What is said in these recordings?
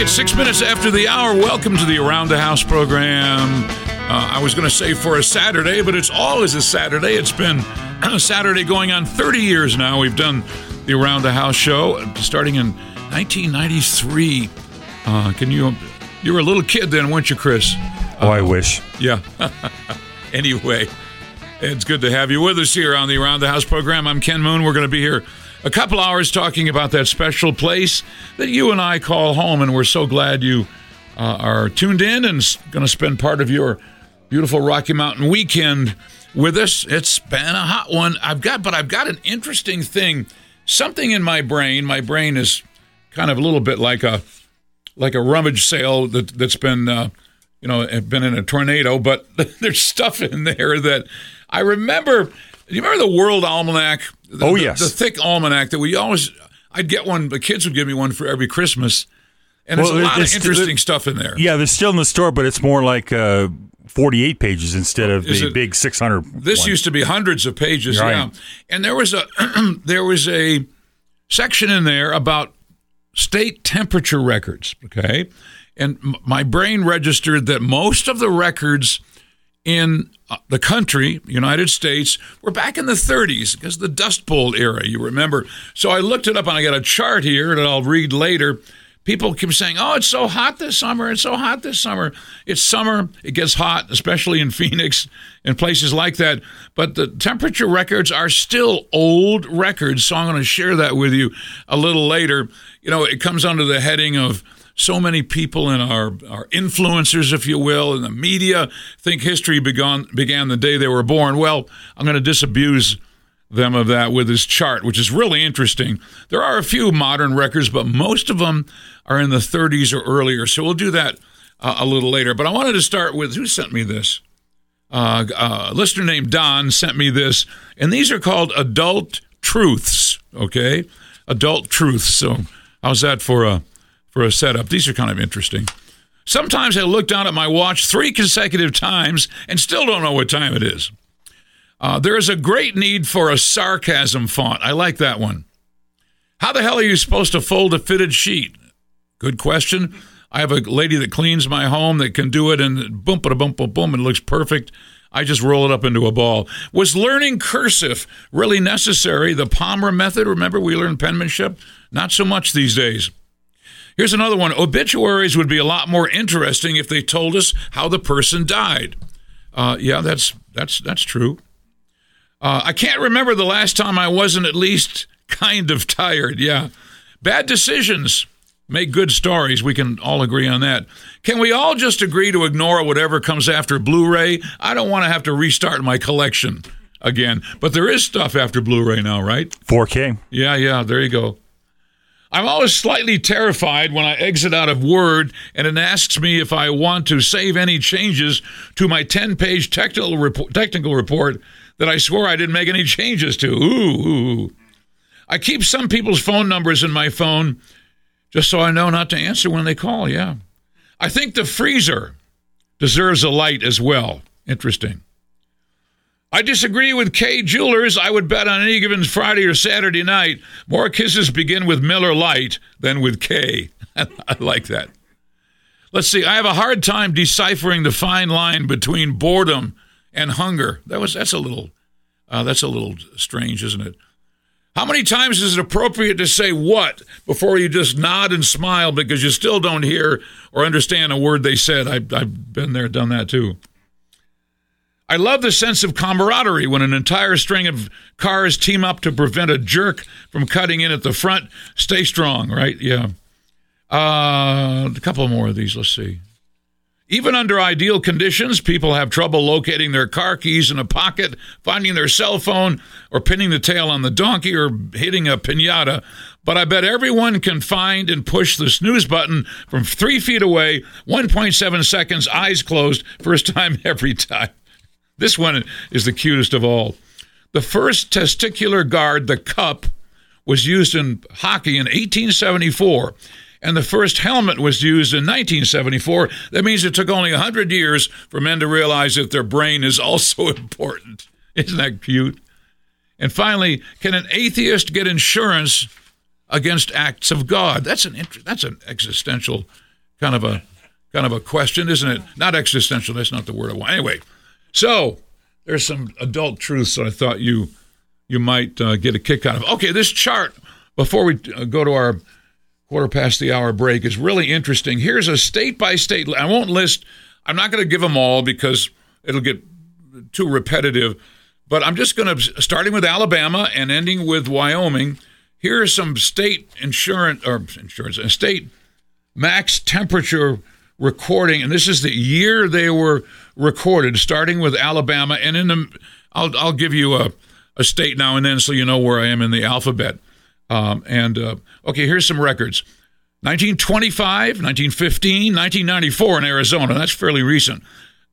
It's 6 minutes after the hour. Welcome to the Around the House program. I was going to say for a Saturday, but it's always a Saturday. It's been a Saturday going on 30 years now. We've done the Around the House show starting in 1993. You were a little kid then, weren't you, Chris? I wish. Yeah. Anyway, it's good to have you with us here on the Around the House program. I'm Ken Moon. We're going to be here a couple hours talking about that special place that you and I call home, and we're so glad you are tuned in and going to spend part of your beautiful Rocky Mountain weekend with us. It's been a hot one. I've got an interesting thing, something in my brain. My brain is kind of a little bit like a rummage sale that's been been in a tornado, but there's stuff in there that I remember. Do you remember the World Almanac? Yes. The thick almanac that I'd get one, the kids would give me one for every Christmas. And there's a lot of interesting stuff in there. Yeah, they're still in the store, but it's more like 48 pages instead of the big 600. This one. Used to be hundreds of pages, right. Yeah. And there was a section in there about state temperature records, okay? And my brain registered that most of the records in the country, United States, were back in the 30s because the Dust Bowl era, you remember. So I looked it up, and I got a chart here that I'll read later. People keep saying, oh, it's so hot this summer. It's so hot this summer. It's summer. It gets hot, especially in Phoenix and places like that. But the temperature records are still old records, so I'm going to share that with you a little later. You know, it comes under the heading of so many people in our influencers, if you will, in the media think history began the day they were born. Well, I'm going to disabuse them of that with this chart, which is really interesting. There are a few modern records, but most of them are in the 30s or earlier. So we'll do that a little later. But I wanted to start with, who sent me this? A listener named Don sent me this, and these are called Adult Truths, okay? Adult Truths. So how's that for a setup? These are kind of interesting. Sometimes I look down at my watch 3 consecutive times and still don't know what time it is. There is a great need for a sarcasm font. I like that one. How the hell are you supposed to fold a fitted sheet? Good question. I have a lady that cleans my home that can do it, and boom, boom, boom, boom, and it looks perfect. I just roll it up into a ball. Was learning cursive really necessary? The Palmer method, remember we learned penmanship? Not so much these days. Here's another one. Obituaries would be a lot more interesting if they told us how the person died. Yeah, that's true. I can't remember the last time I wasn't at least kind of tired. Yeah. Bad decisions make good stories. We can all agree on that. Can we all just agree to ignore whatever comes after Blu-ray? I don't want to have to restart my collection again. But there is stuff after Blu-ray now, right? 4K. Yeah, there you go. I'm always slightly terrified when I exit out of Word and it asks me if I want to save any changes to my 10-page technical report that I swore I didn't make any changes to. Ooh. I keep some people's phone numbers in my phone just so I know not to answer when they call, yeah. I think the freezer deserves a light as well. Interesting. I disagree with Kay Jewelers. I would bet on any given Friday or Saturday night, more kisses begin with Miller Lite than with Kay. I like that. Let's see. I have a hard time deciphering the fine line between boredom and hunger. That's a little strange, isn't it? How many times is it appropriate to say what before you just nod and smile because you still don't hear or understand a word they said? I've been there, done that too. I love the sense of camaraderie when an entire string of cars team up to prevent a jerk from cutting in at the front. Stay strong, right? Yeah. A couple more of these. Let's see. Even under ideal conditions, people have trouble locating their car keys in a pocket, finding their cell phone, or pinning the tail on the donkey, or hitting a piñata. But I bet everyone can find and push the snooze button from 3 feet away, 1.7 seconds, eyes closed, first time every time. This one is the cutest of all. The first testicular guard, the cup, was used in hockey in 1874, and the first helmet was used in 1974. That means it took only 100 years for men to realize that their brain is also important. Isn't that cute? And finally, can an atheist get insurance against acts of God? That's an existential kind of a question, isn't it? Not existential. That's not the word I want. Anyway, so there's some adult truths that I thought you might get a kick out of. Okay, this chart before we go to our 1:15 break is really interesting. Here's a state by state. I won't list. I'm not going to give them all because it'll get too repetitive. But I'm just going to, starting with Alabama and ending with Wyoming, here are some state state max temperature recording, and this is the year they were recorded, starting with Alabama. And I'll give you a state now and then so you know where I am in the alphabet. Okay, here's some records. 1925, 1915, 1994 in Arizona. That's fairly recent.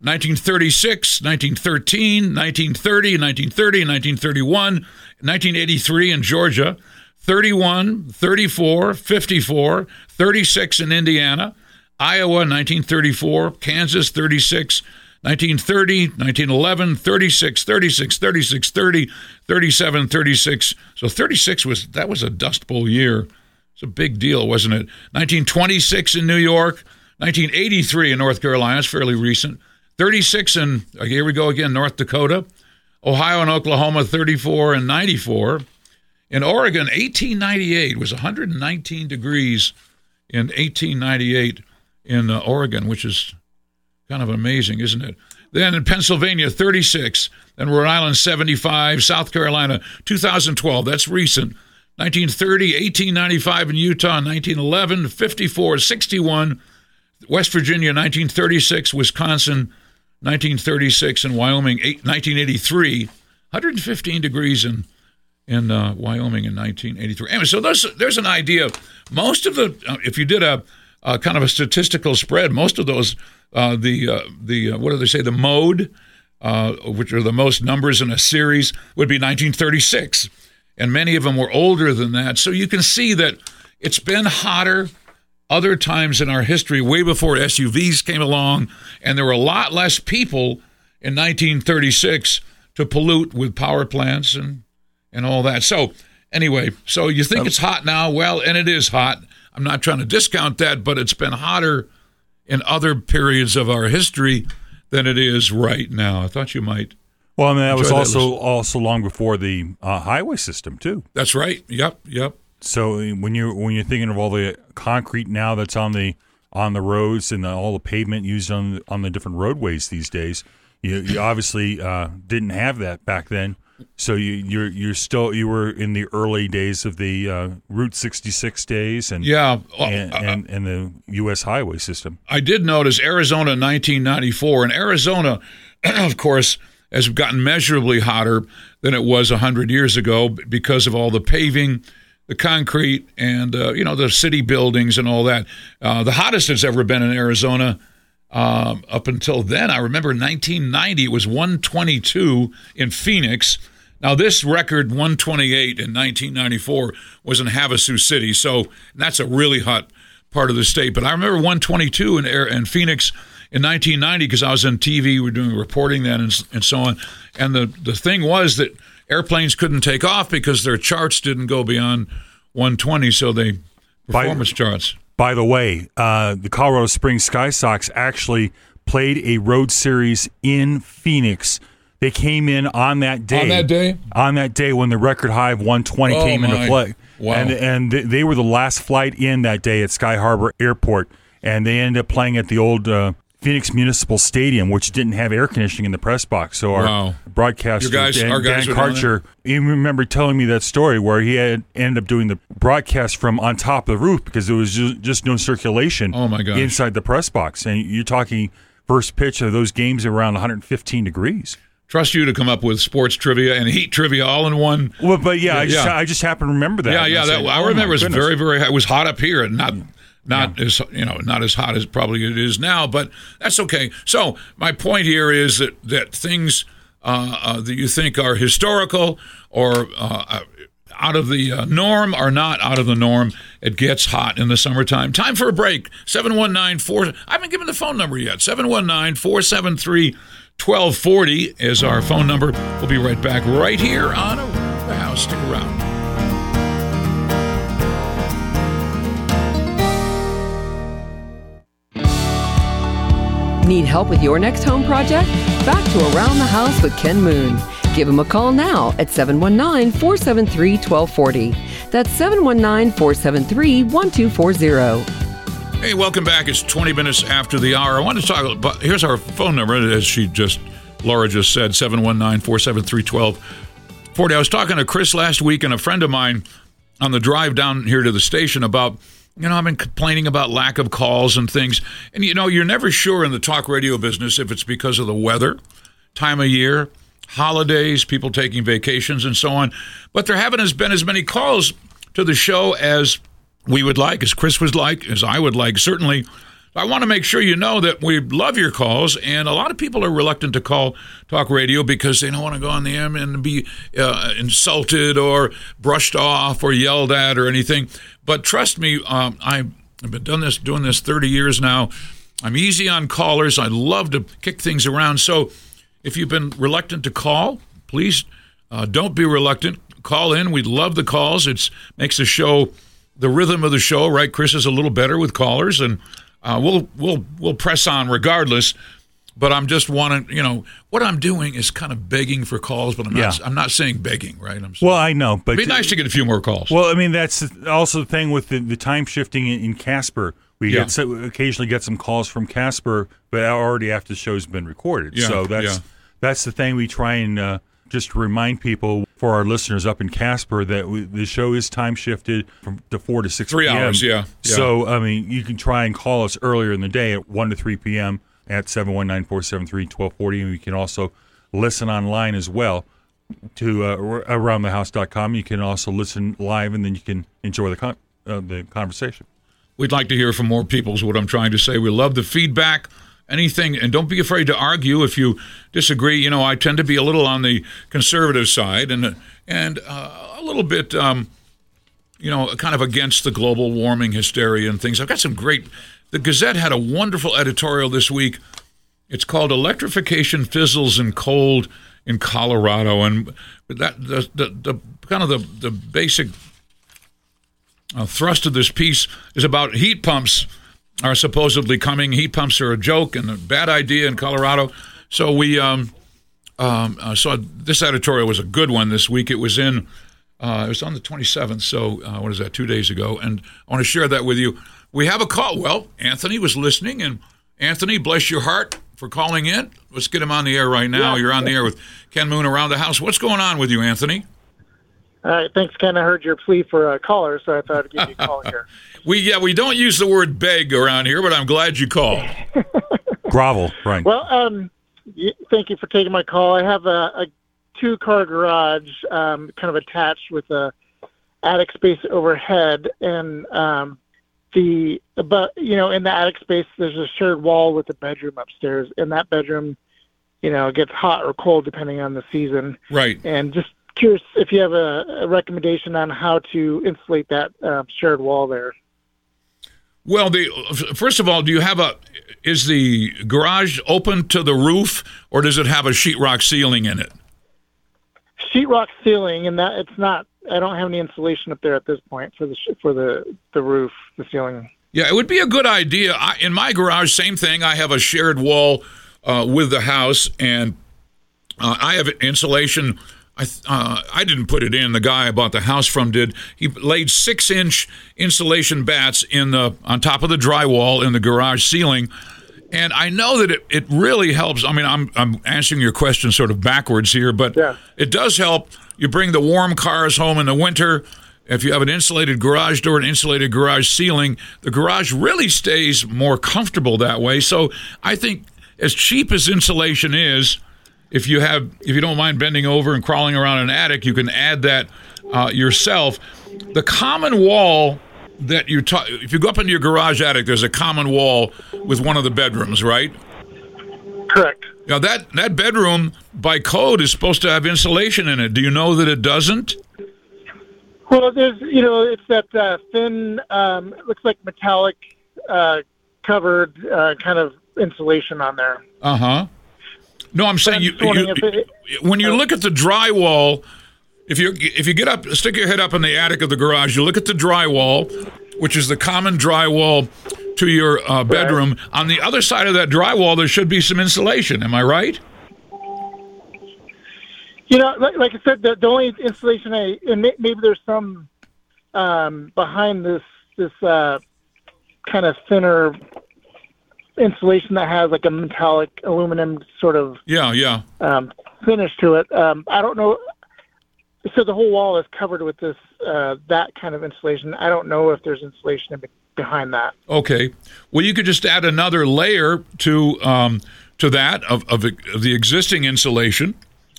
1936, 1913, 1930, 1930, 1931, 1983 in Georgia, 31, 34, 54, 36 in Indiana, Iowa 1934, Kansas 36, 1930, 1911, 36, 36, 36, 30, 37, 36. So 36 was a Dust Bowl year. It's a big deal, wasn't it? 1926 in New York, 1983 in North Carolina. It's fairly recent. 36 in, here we go again, North Dakota. Ohio and Oklahoma, 34 and 94. In Oregon, 1898 was 119 degrees in 1898 in Oregon, which is kind of amazing, isn't it? Then in Pennsylvania, 36. Then Rhode Island, 75. South Carolina, 2012. That's recent. 1930, 1895 in Utah, 1911, 54, 61. West Virginia, 1936. Wisconsin, 1936. And Wyoming, 1983. 115 degrees in Wyoming in 1983. Anyway, so there's an idea. Most of the, if you did a kind of a statistical spread, most of those, what do they say, the mode, which are the most numbers in a series, would be 1936. And many of them were older than that. So you can see that it's been hotter other times in our history, way before SUVs came along, and there were a lot less people in 1936 to pollute with power plants and all that. So anyway, so you think it's hot now? Well, and it is hot. I'm not trying to discount that, but it's been hotter in other periods of our history than it is right now. I thought you might. Well, I mean, that was also long before the highway system too. That's right. Yep. So when you're thinking of all the concrete now that's on the roads and all the pavement used on the different roadways these days, you obviously didn't have that back then. So you were in the early days of the Route 66 days and and the U.S. highway system. I did notice Arizona 1994, and Arizona, of course, has gotten measurably hotter than it was 100 years ago because of all the paving, the concrete, and the city buildings and all that. The hottest it's ever been in Arizona up until then. I remember 1990, it was 122 in Phoenix. Now, this record, 128 in 1994, was in Havasu City, so that's a really hot part of the state. But I remember 122 in Phoenix in 1990 because I was on TV. We were doing reporting then and so on. And the thing was that airplanes couldn't take off because their charts didn't go beyond 120, so they performance charts. By the way, the Colorado Springs Sky Sox actually played a road series in Phoenix. They came in on that day. On that day when the record high of 120 came into play. Wow. And they were the last flight in that day at Sky Harbor Airport. And they ended up playing at the old Phoenix Municipal Stadium, which didn't have air conditioning in the press box. So our broadcaster, our guys Dan Karcher, you remember telling me that story where he had ended up doing the broadcast from on top of the roof because there was just no circulation inside the press box. And you're talking first pitch of those games around 115 degrees. Trust you to come up with sports trivia and heat trivia all in one. Well, but I just happen to remember that. I remember it was very, very hot. It was hot up here and not as hot as probably it is now, but that's okay. So my point here is that things that you think are historical or out of the norm are not out of the norm. It gets hot in the summertime. Time for a break. 719-4. I haven't given the phone number yet. 719-473-1240 is our phone number. We'll be right back right here on Around the House. Stick around. Need help with your next home project? Back to Around the House with Ken Moon. Give him a call now at 719-473-1240. That's 719-473-1240. Hey, welcome back. It's 20 minutes after the hour. I want to talk about, here's our phone number, as Laura just said, 719-473-1240. I was talking to Chris last week and a friend of mine on the drive down here to the station about, I've been complaining about lack of calls and things. And, you're never sure in the talk radio business if it's because of the weather, time of year, holidays, people taking vacations and so on. But there haven't been as many calls to the show as we would like, as Chris would like, as I would like, certainly. I want to make sure you know that we love your calls, and a lot of people are reluctant to call talk radio because they don't want to go on the air and be insulted or brushed off or yelled at or anything. But trust me, I've been doing this 30 years now. I'm easy on callers. I love to kick things around. So if you've been reluctant to call, please don't be reluctant. Call in. We love the calls. It makes the show, the rhythm of the show, right? Chris is a little better with callers, and we'll press on regardless. But I'm just wanting, what I'm doing is kind of begging for calls, but I'm not saying begging, right? Well, I know, but it'd be nice to get a few more calls. Well, I mean, that's also the thing with the time shifting in Casper. We occasionally get some calls from Casper, but already after the show's been recorded. Yeah, so that's the thing we try and just remind people, for our listeners up in Casper, that the show is time shifted from to 4 to 6 3 p.m. hours, yeah. So, I mean, you can try and call us earlier in the day at 1 to 3 p.m. at 719-473-1240, and you can also listen online as well to aroundthehouse.com. You can also listen live, and then you can enjoy the conversation. We'd like to hear from more people is what I'm trying to say. We love the feedback, anything, and don't be afraid to argue if you disagree. I tend to be a little on the conservative side and a little bit, kind of against the global warming hysteria and things. I've got some the Gazette had a wonderful editorial this week. It's called "Electrification Fizzles and Cold in Colorado," and that the kind of the basic thrust of this piece is about heat pumps are supposedly coming. Heat pumps are a joke and a bad idea in Colorado. So we saw this editorial was a good one this week. It was it was on the 27th. So what is that? 2 days ago. And I want to share that with you. We have a call. Well, Anthony was listening, and Anthony, bless your heart for calling in. Let's get him on the air right now. Yeah. You're on the air with Ken Moon Around the House. What's going on with you, Anthony? All right, thanks, Ken. I heard your plea for a caller, so I thought I'd give you a call here. We don't use the word beg around here, but I'm glad you called. Grovel, right. Well, thank you for taking my call. I have a two-car garage kind of attached with a attic space overhead, and in the attic space there's a shared wall with a bedroom upstairs, and that bedroom, gets hot or cold depending on the season. Right. And just curious if you have a recommendation on how to insulate that shared wall there. Well, first of all, is the garage open to the roof, or does it have a sheetrock ceiling in it? Sheetrock ceiling, and that it's not. I don't have any insulation up there at this point for the roof, the ceiling. Yeah, it would be a good idea. In my garage, same thing. I have a shared wall with the house, and I have insulation. I didn't put it in. The guy I bought the house from did. He laid 6-inch insulation bats on top of the drywall in the garage ceiling, and I know that it really helps. I mean, I'm answering your question sort of backwards here, but It does help. You bring the warm cars home in the winter. If you have an insulated garage door, an insulated garage ceiling, the garage really stays more comfortable that way. So I think as cheap as insulation is, if you don't mind bending over and crawling around an attic, you can add that yourself. The common wall that if you go up into your garage attic, there's a common wall with one of the bedrooms, right? Correct. Now that bedroom by code is supposed to have insulation in it. Do you know that it doesn't? Well, there's it's that thin, looks like metallic covered kind of insulation on there. Uh-huh. No, I'm saying when you look at the drywall, if you get up, stick your head up in the attic of the garage, you look at the drywall, which is the common drywall to your bedroom. On the other side of that drywall, there should be some insulation. Am I right? Like I said, the only insulation and maybe there's some behind this kind of thinner insulation that has like a metallic aluminum sort of finish to it. I don't know. So the whole wall is covered with this that kind of insulation. I don't know if there's insulation behind that. Okay. Well, you could just add another layer to that of the existing insulation.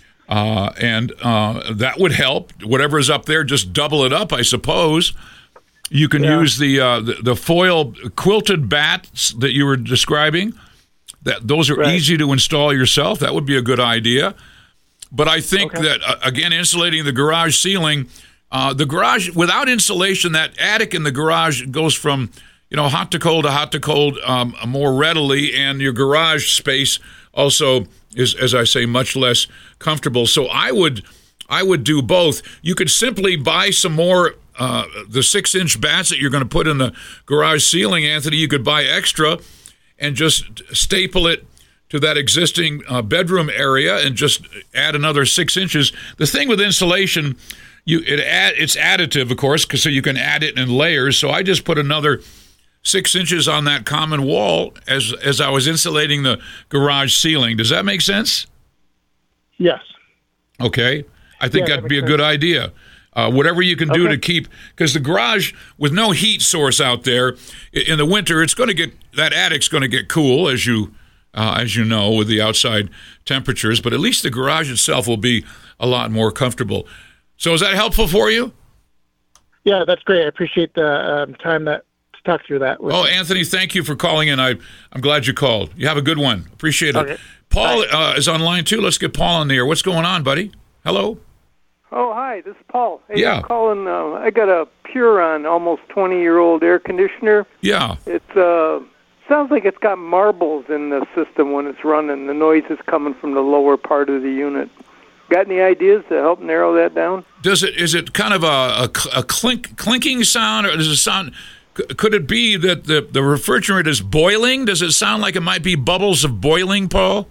And that would help. Whatever is up there, just double it up, I suppose. You can use the foil quilted bats that you were describing. Those are easy to install yourself. That would be a good idea. But I think that, again, insulating the garage ceiling, the garage, without insulation, that attic in the garage goes from, hot to cold more readily, and your garage space also is, as I say, much less comfortable. So I would do both. You could simply buy some more the 6-inch bats that you're going to put in the garage ceiling, Anthony. You could buy extra and just staple it to that existing bedroom area and just add another 6 inches. The thing with insulation, it's additive, of course, so you can add it in layers. So I just put another 6 inches on that common wall as I was insulating the garage ceiling. Does that make sense? Yes. Okay. I think that'd be a good idea. Whatever you can do to keep, because the garage with no heat source out there in the winter, that attic's going to get cool, as you know, with the outside temperatures. But at least the garage itself will be a lot more comfortable. So is that helpful for you? Yeah, that's great. I appreciate the time to talk through that. Anthony, thank you for calling in. I'm glad you called. You have a good one. Appreciate it. Okay. Paul is on line too. Let's get Paul on the air. What's going on, buddy? Hello. Oh, hi, this is Paul. Hey, I'm calling. I got a Puron, almost 20-year-old air conditioner. Yeah. It sounds like it's got marbles in the system when it's running. The noise is coming from the lower part of the unit. Got any ideas to help narrow that down? Is it kind of a clinking sound, or does it sound? Could it be that the refrigerant is boiling? Does it sound like it might be bubbles of boiling, Paul?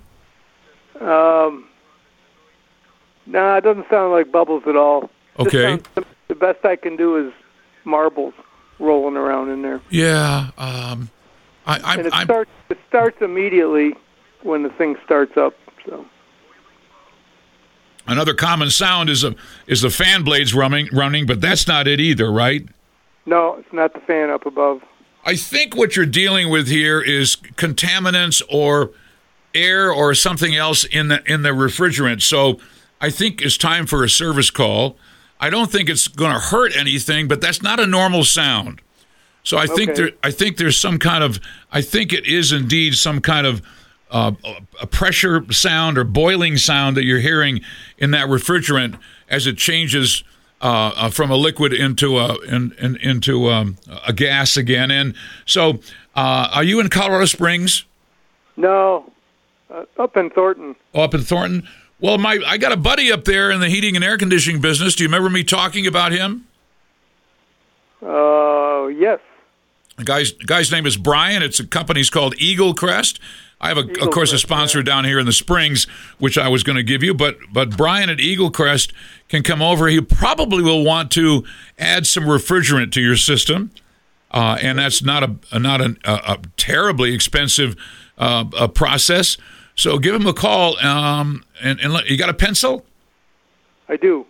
No, it doesn't sound like bubbles at all. Okay. The best I can do is marbles rolling around in there. Yeah. It starts immediately when the thing starts up. So. Another common sound is the fan blades running, but that's not it either, right? No, it's not the fan up above. I think what you're dealing with here is contaminants or air or something else in the refrigerant. So I think it's time for a service call. I don't think it's going to hurt anything, but that's not a normal sound. So I think there's some kind of, I think it is indeed some kind of a pressure sound or boiling sound that you're hearing in that refrigerant as it changes from a liquid into a gas again. And so, are you in Colorado Springs? No, up in Thornton. Oh, up in Thornton. Well, I got a buddy up there in the heating and air conditioning business. Do you remember me talking about him? Yes. The guy's name is Brian. It's a company's called Eagle Crest. I have, of course, a sponsor down here in the Springs, which I was going to give you. But Brian at Eagle Crest can come over. He probably will want to add some refrigerant to your system, and that's not a terribly expensive process. So give him a call. And you got a pencil? I do.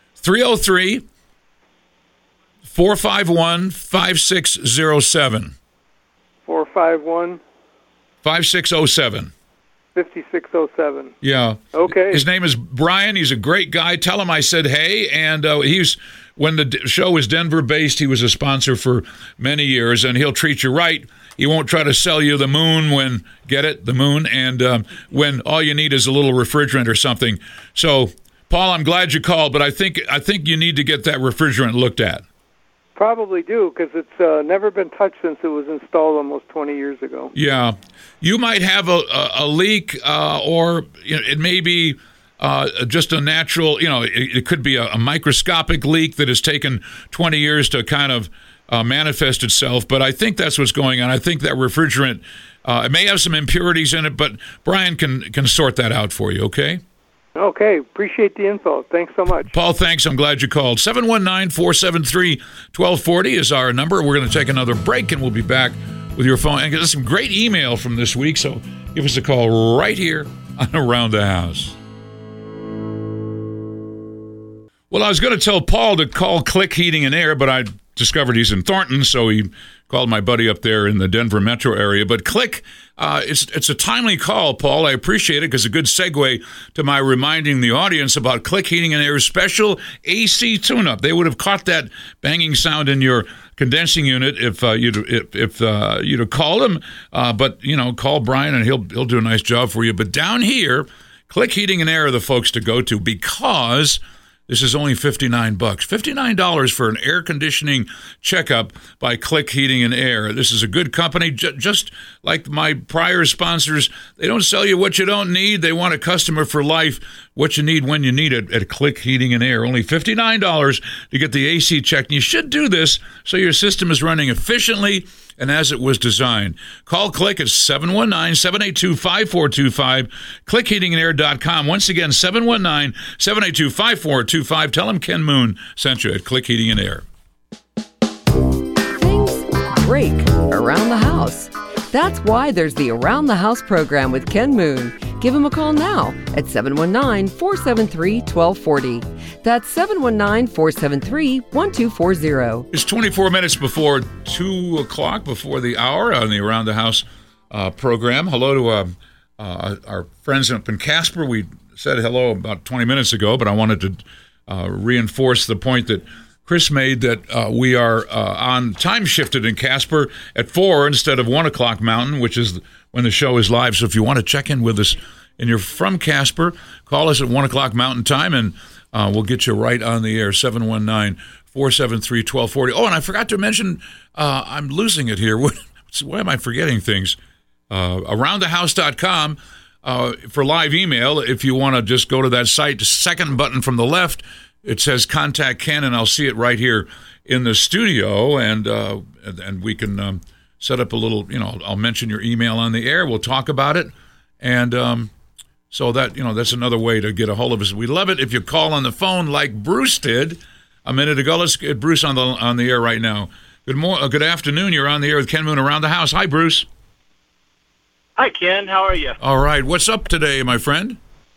303-451-5607. 451? 5607. 5607. Yeah. Okay. His name is Brian. He's a great guy. Tell him I said hey. And when the show was Denver based, he was a sponsor for many years, and he'll treat you right. He won't try to sell you the moon the moon, and when all you need is a little refrigerant or something. So, Paul, I'm glad you called, but I think you need to get that refrigerant looked at. Probably do, because it's never been touched since it was installed almost 20 years ago. Yeah. You might have a leak, or it may be just a natural, it could be a microscopic leak that has taken 20 years to kind of manifest itself, but I think that's what's going on. I think that refrigerant, it may have some impurities in it, but Brian can sort that out for you, okay? Okay, appreciate the info. Thanks so much. Paul, thanks. I'm glad you called. 719-473-1240 is our number. We're going to take another break, and we'll be back with your phone. And there's some great email from this week, so give us a call right here on Around the House. Well, I was going to tell Paul to call Click Heating and Air, but I discovered he's in Thornton, so he called my buddy up there in the Denver metro area. But Click, it's a timely call, Paul. I appreciate it because it's a good segue to my reminding the audience about Click Heating and Air's special AC tune-up. They would have caught that banging sound in your condensing unit if you'd have called him. But call Brian and he'll do a nice job for you. But down here, Click Heating and Air are the folks to go to because this is only $59. $59 for an air conditioning checkup by Click Heating and Air. This is a good company. Just like my prior sponsors, they don't sell you what you don't need. They want a customer for life, what you need when you need it at Click Heating and Air. Only $59 to get the AC checked. And you should do this so your system is running efficiently and as it was designed. Call Click at 719-782-5425, clickheatingandair.com. Once again, 719-782-5425. Tell them Ken Moon sent you at Click Heating and Air. Things break around the house. That's why there's the Around the House program with Ken Moon. Give him a call now at 719-473-1240. That's 719-473-1240. It's 24 minutes before 2 o'clock, before the hour on the Around the House program. Hello to our friends up in Casper. We said hello about 20 minutes ago, but I wanted to reinforce the point that Chris made that we are on time shifted in Casper at 4 instead of 1 o'clock Mountain, which is when the show is live. So if you want to check in with us and you're from Casper, call us at 1 o'clock Mountain Time and we'll get you right on the air, 719-473-1240. Oh, and I forgot to mention, I'm losing it here. Why am I forgetting things? AroundTheHouse.com for live email. If you want to just go to that site, the second button from the left, it says Contact Ken, and I'll see it right here in the studio, and we can set up a little, I'll mention your email on the air. We'll talk about it, and so that, that's another way to get a hold of us. We love it if you call on the phone like Bruce did a minute ago. Let's get Bruce on the air right now. Good afternoon. You're on the air with Ken Moon Around the House. Hi, Bruce. Hi, Ken. How are you? All right. What's up today, my friend?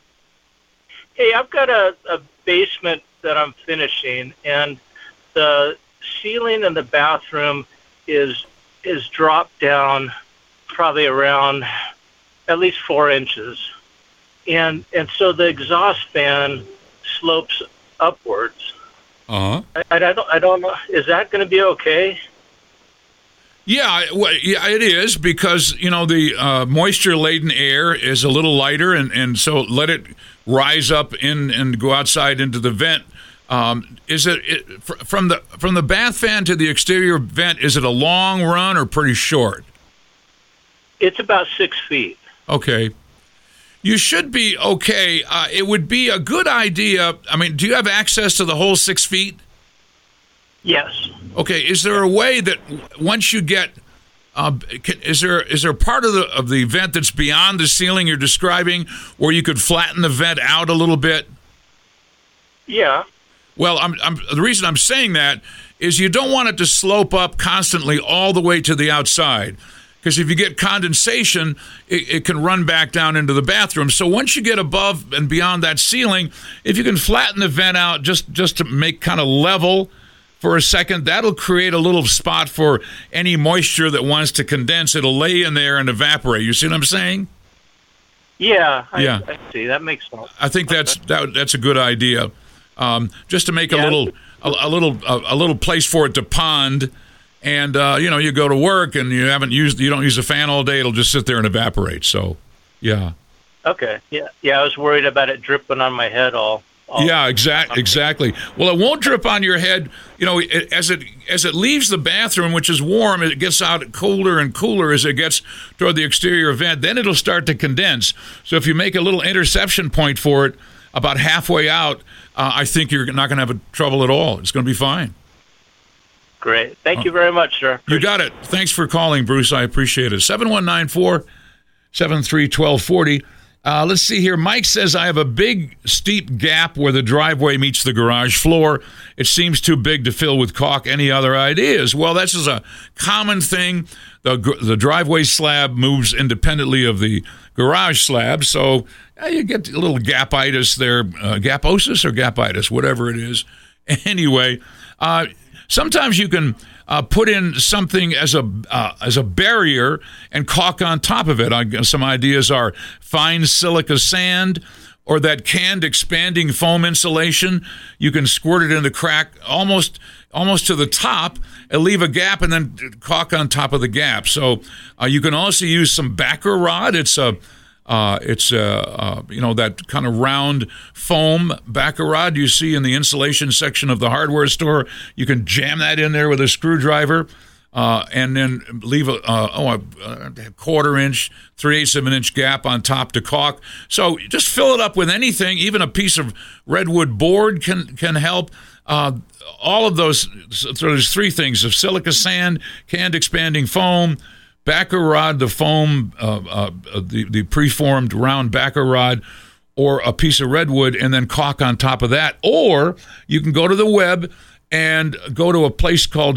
Hey, I've got a basement that I'm finishing, and the ceiling in the bathroom is dropped down probably around at least 4 inches, and so the exhaust fan slopes upwards. I don't know. Is that going to be okay? Yeah, it is, because the moisture-laden air is a little lighter, and so let it rise up and go outside into the vent. Is it from the bath fan to the exterior vent? Is it a long run or pretty short? It's about 6 feet. Okay, you should be okay. It would be a good idea. I mean, do you have access to the whole 6 feet? Yes. Okay. Is there a way that once you get, is there part of the vent that's beyond the ceiling you're describing, where you could flatten the vent out a little bit? Yeah. Well, the reason I'm saying that is you don't want it to slope up constantly all the way to the outside, because if you get condensation, it can run back down into the bathroom. So once you get above and beyond that ceiling, if you can flatten the vent out just to make kind of level for a second, that'll create a little spot for any moisture that wants to condense. It'll lay in there and evaporate. You see what I'm saying? Yeah. I see. That makes sense. I think that's a good idea. Just to make a little place for it to pond, and you go to work and you don't use a fan all day, it'll just sit there and evaporate. So, yeah. Okay. Yeah. I was worried about it dripping on my head all. Yeah, exactly. Well, it won't drip on your head. As it leaves the bathroom, which is warm, it gets out colder and cooler as it gets toward the exterior vent. Then it'll start to condense. So if you make a little interception point for it about halfway out, I think you're not going to have trouble at all. It's going to be fine. Great. Thank you very much, sir. You got it. Thanks for calling, Bruce. I appreciate it. 719-473-1240. Let's see here. Mike says, I have a big, steep gap where the driveway meets the garage floor. It seems too big to fill with caulk. Any other ideas? Well, this is a common thing. The driveway slab moves independently of the garage slab, so you get a little gapitis there. Gaposis or gapitis, whatever it is. Anyway, sometimes you can put in something as a barrier and caulk on top of it. Some ideas are fine silica sand or that canned expanding foam insulation. You can squirt it in the crack almost to the top and leave a gap and then caulk on top of the gap. So you can also use some backer rod. It's that kind of round foam backer rod you see in the insulation section of the hardware store. You can jam that in there with a screwdriver, and then leave a 1/4 inch, 3/8 of an inch gap on top to caulk. So just fill it up with anything. Even a piece of redwood board can help. All of those. So there's three things: of silica sand, canned expanding foam, backer rod, the foam, the preformed round backer rod, or a piece of redwood, and then caulk on top of that. Or you can go to the web and go to a place called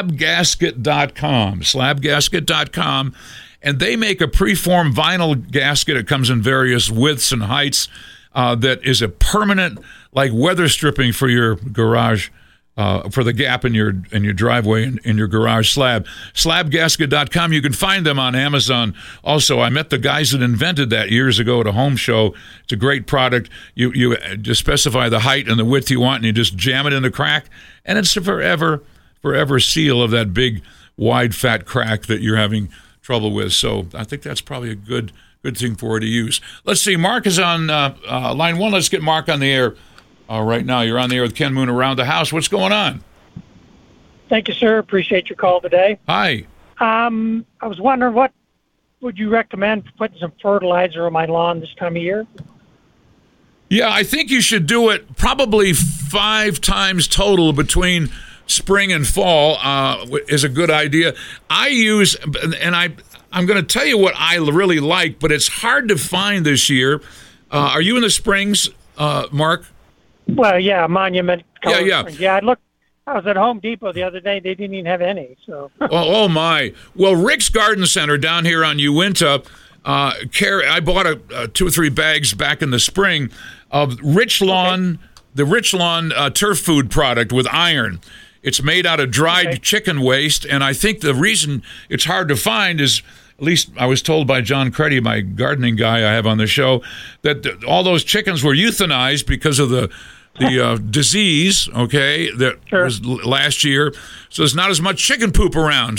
slabgasket.com, and they make a preformed vinyl gasket. It comes in various widths and heights that is a permanent, like weather stripping for your garage, for the gap in your driveway and in your garage slab. Slabgasket.com. You can find them on Amazon. Also, I met the guys that invented that years ago at a home show. It's a great product. You just specify the height and the width you want, and you just jam it in the crack, and it's a forever seal of that big, wide, fat crack that you're having trouble with. So I think that's probably a good thing for her to use. Let's see. Mark is on line one. Let's get Mark on the air. Right now, you're on the air with Ken Moon Around the House. What's going on? Thank you, sir. Appreciate your call today. Hi. I was wondering, what would you recommend for putting some fertilizer on my lawn this time of year? Yeah, I think you should do it probably 5 times total between spring and fall is a good idea. I use, and I'm going to tell you what I really like, but it's hard to find this year. Are you in the Springs, Mark? Well, yeah, Monument. Yeah. Yeah, I was at Home Depot the other day. They didn't even have any. So. Oh my! Well, Rick's Garden Center down here on Uinta. I bought 2 or 3 bags back in the spring of Rich Lawn, the Rich Lawn turf food product with iron. It's made out of dried chicken waste, and I think the reason it's hard to find is, at least I was told by John Creddy, my gardening guy I have on the show, that all those chickens were euthanized because of the disease, that was last year. So there's not as much chicken poop around.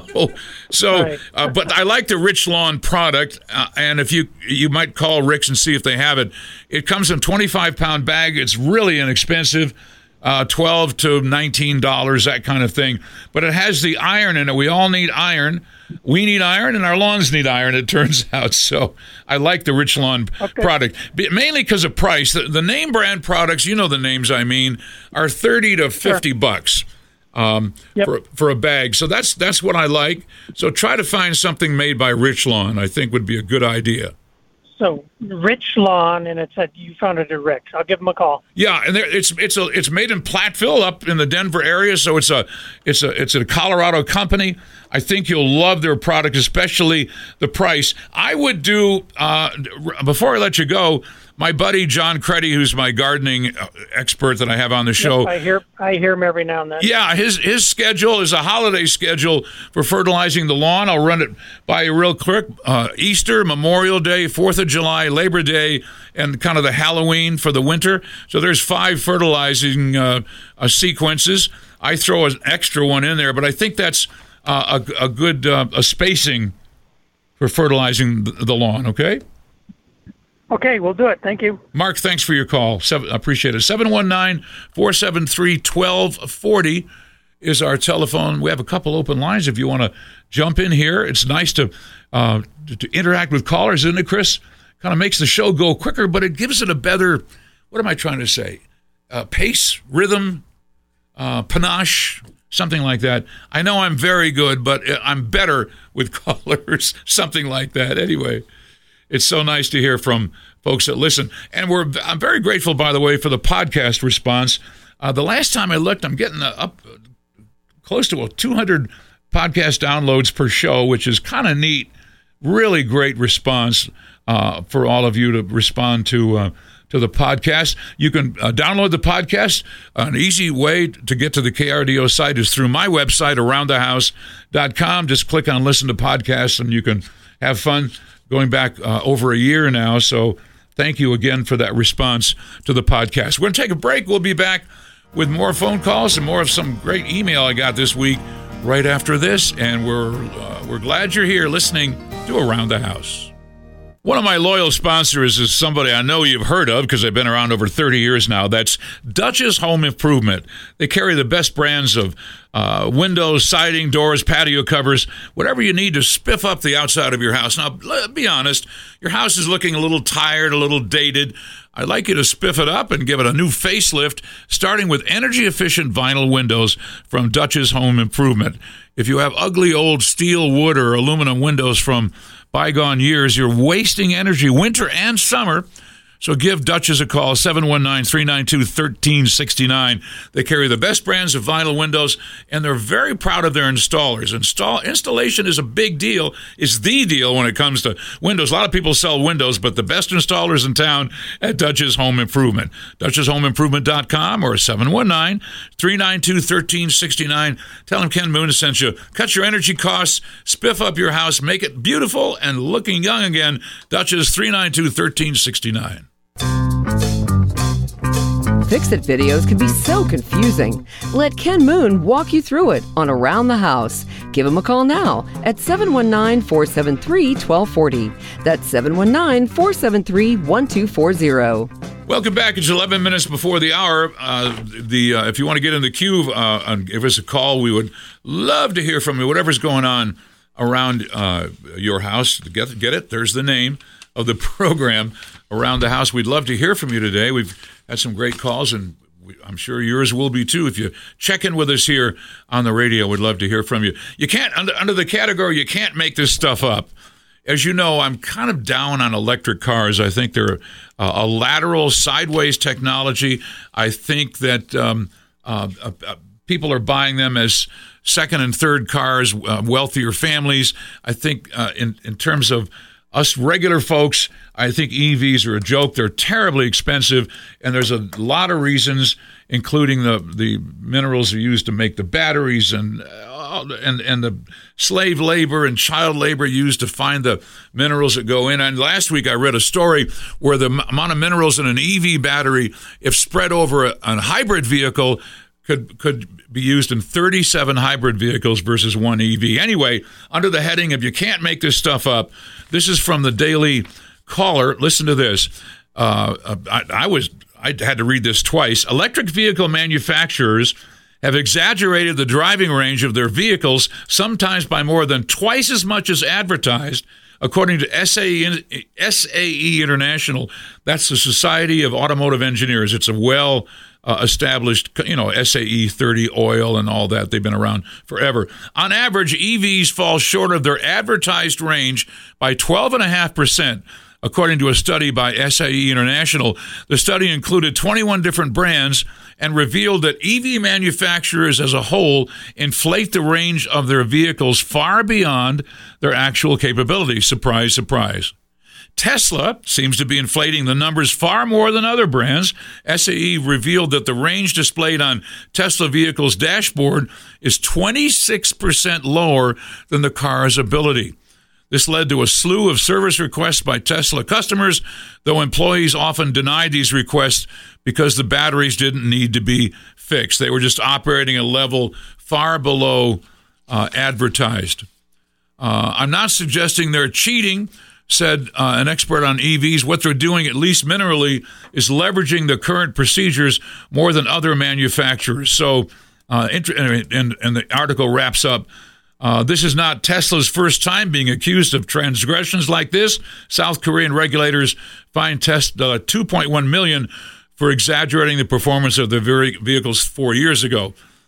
But I like the Rich Lawn product, and if you might call Rick's and see if they have it. It comes in a 25-pound bag. It's really inexpensive. $12 to $19, that kind of thing. But it has the iron in it. We all need iron. We need iron, and our lawns need iron, it turns out. So I like the Rich Lawn product, mainly because of price. The name brand products, you know the names I mean, are $30 to $50 for a bag. So that's what I like. So try to find something made by Rich Lawn, I think would be a good idea. So Rich Lawn, and it said you found it at Rick's. I'll give him a call. Yeah, and it's made in Platteville up in the Denver area, so it's a Colorado company. I think you'll love their product, especially the price. I would do before I let you go. My buddy John Creddy, who's my gardening expert that I have on the show. Yep, I hear him every now and then. Yeah, his schedule is a holiday schedule for fertilizing the lawn. I'll run it by you real quick. Easter, Memorial Day, 4th of July, Labor Day, and kind of the Halloween for the winter. So there's 5 fertilizing sequences. I throw an extra one in there, but I think that's a good spacing for fertilizing the lawn, okay? Okay, we'll do it. Thank you. Mark, thanks for your call. Appreciate it. 719-473-1240 is our telephone. We have a couple open lines if you want to jump in here. It's nice to interact with callers, isn't it, Chris? Kind of makes the show go quicker, but it gives it a better, what am I trying to say? Pace, rhythm, panache. something like that. I know I'm very good, but I'm better with colors, something like that. Anyway, it's so nice to hear from folks that listen. And I'm very grateful, by the way, for the podcast response. The last time I looked, I'm getting up close to 200 podcast downloads per show, which is kind of neat. Really great response for all of you to respond to the podcast. You can download the podcast. An easy way to get to the KRDO site is through my website, aroundthehouse.com. Just click on Listen to Podcasts, and you can have fun going back over a year now. So thank you again for that response to the podcast. We're going to take a break. We'll be back with more phone calls and more of some great email I got this week right after this. And we're glad you're here listening to Around the House. One of my loyal sponsors is somebody I know you've heard of because I've been around over 30 years now. That's Dutch's Home Improvement. They carry the best brands of windows, siding, doors, patio covers, whatever you need to spiff up the outside of your house. Now, let's be honest, your house is looking a little tired, a little dated. I'd like you to spiff it up and give it a new facelift, starting with energy-efficient vinyl windows from Dutch's Home Improvement. If you have ugly old steel, wood, or aluminum windows from bygone years, you're wasting energy winter and summer. So give Dutch's a call, 719-392-1369. They carry the best brands of vinyl windows, and they're very proud of their installers. Installation is a big deal. It's the deal when it comes to windows. A lot of people sell windows, but the best installers in town at Dutch's Home Improvement. Dutch'sHomeImprovement.com or 719-392-1369. Tell them Ken Moon sent you. Cut your energy costs, spiff up your house, make it beautiful and looking young again. Dutch's 392-1369. Fix-It videos can be so confusing. Let Ken Moon walk you through it on Around the House. Give him a call now at 719-473-1240. That's 719-473-1240. Welcome back. It's 11 minutes before the hour. If you want to get in the queue and give us a call, we would love to hear from you. Whatever's going on around your house, get it? There's the name of the program, Around the House. We'd love to hear from you today. We've had some great calls, and I'm sure yours will be too. If you check in with us here on the radio, we'd love to hear from you. You can't, under the category, you can't make this stuff up. As you know, I'm kind of down on electric cars. I think they're a lateral, sideways technology. I think that people are buying them as second and third cars, wealthier families. I think in terms of us regular folks, I think EVs are a joke. They're terribly expensive, and there's a lot of reasons, including the minerals are used to make the batteries and the slave labor and child labor used to find the minerals that go in. And last week I read a story where the amount of minerals in an EV battery, if spread over a hybrid vehicle, could be used in 37 hybrid vehicles versus one EV. Anyway, under the heading of "You Can't Make This Stuff Up," this is from the Daily Caller. Listen to this. I had to read this twice. Electric vehicle manufacturers have exaggerated the driving range of their vehicles, sometimes by more than twice as much as advertised, according to SAE International. That's the Society of Automotive Engineers. It's a established, SAE 30 oil and all that. They've been around forever. On average, EVs fall short of their advertised range by 12.5%, according to a study by SAE International. The study included 21 different brands and revealed that EV manufacturers as a whole inflate the range of their vehicles far beyond their actual capabilities. Surprise, surprise. Tesla seems to be inflating the numbers far more than other brands. SAE revealed that the range displayed on Tesla vehicles' dashboard is 26% lower than the car's ability. This led to a slew of service requests by Tesla customers, though employees often denied these requests because the batteries didn't need to be fixed. They were just operating at a level far below advertised. I'm not suggesting they're cheating, said an expert on EVs. What they're doing, at least minerally, is leveraging the current procedures more than other manufacturers. So, and the article wraps up, this is not Tesla's first time being accused of transgressions like this. South Korean regulators fined Tesla $2.1 million for exaggerating the performance of their vehicles 4 years ago.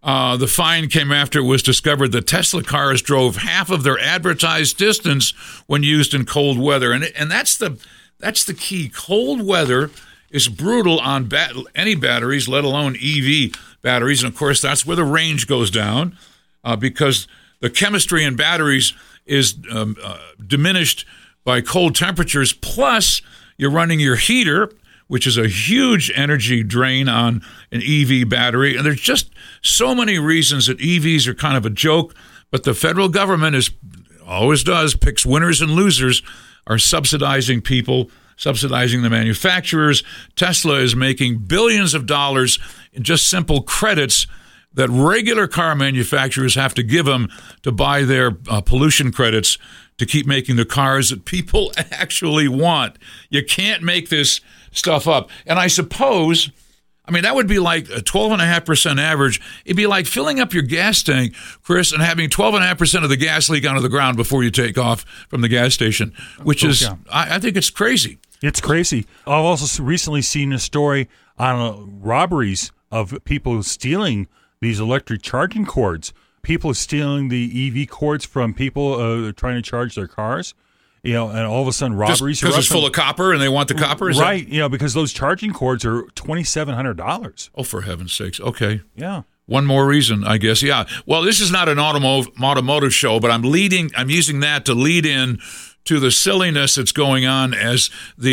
The find came after it was discovered that Tesla cars drove half of their advertised distance when used in cold weather, and that's the key. Cold weather is brutal on any batteries, let alone EV batteries, and of course that's where the range goes down because the chemistry in batteries is diminished by cold temperatures. Plus, you're running your heater, which is a huge energy drain on an EV battery. And there's just so many reasons that EVs are kind of a joke, but the federal government always picks winners and losers, are subsidizing people, subsidizing the manufacturers. Tesla is making billions of dollars in just simple credits that regular car manufacturers have to give them to buy their pollution credits to keep making the cars that people actually want. You can't make this stuff up. And I suppose, that would be like a 12.5% average. It'd be like filling up your gas tank, Chris, and having 12.5% of the gas leak onto the ground before you take off from the gas station, which is, I think it's crazy. It's crazy. I've also recently seen a story on robberies of people stealing these electric charging cords. People stealing the EV cords from people trying to charge their cars. And all of a sudden robberies because it's full of copper and they want the copper? Right, because those charging cords are $2,700. Oh, for heaven's sakes. Okay. Yeah. One more reason, I guess. Yeah. Well, this is not an automotive show, but I'm using that to lead in to the silliness that's going on as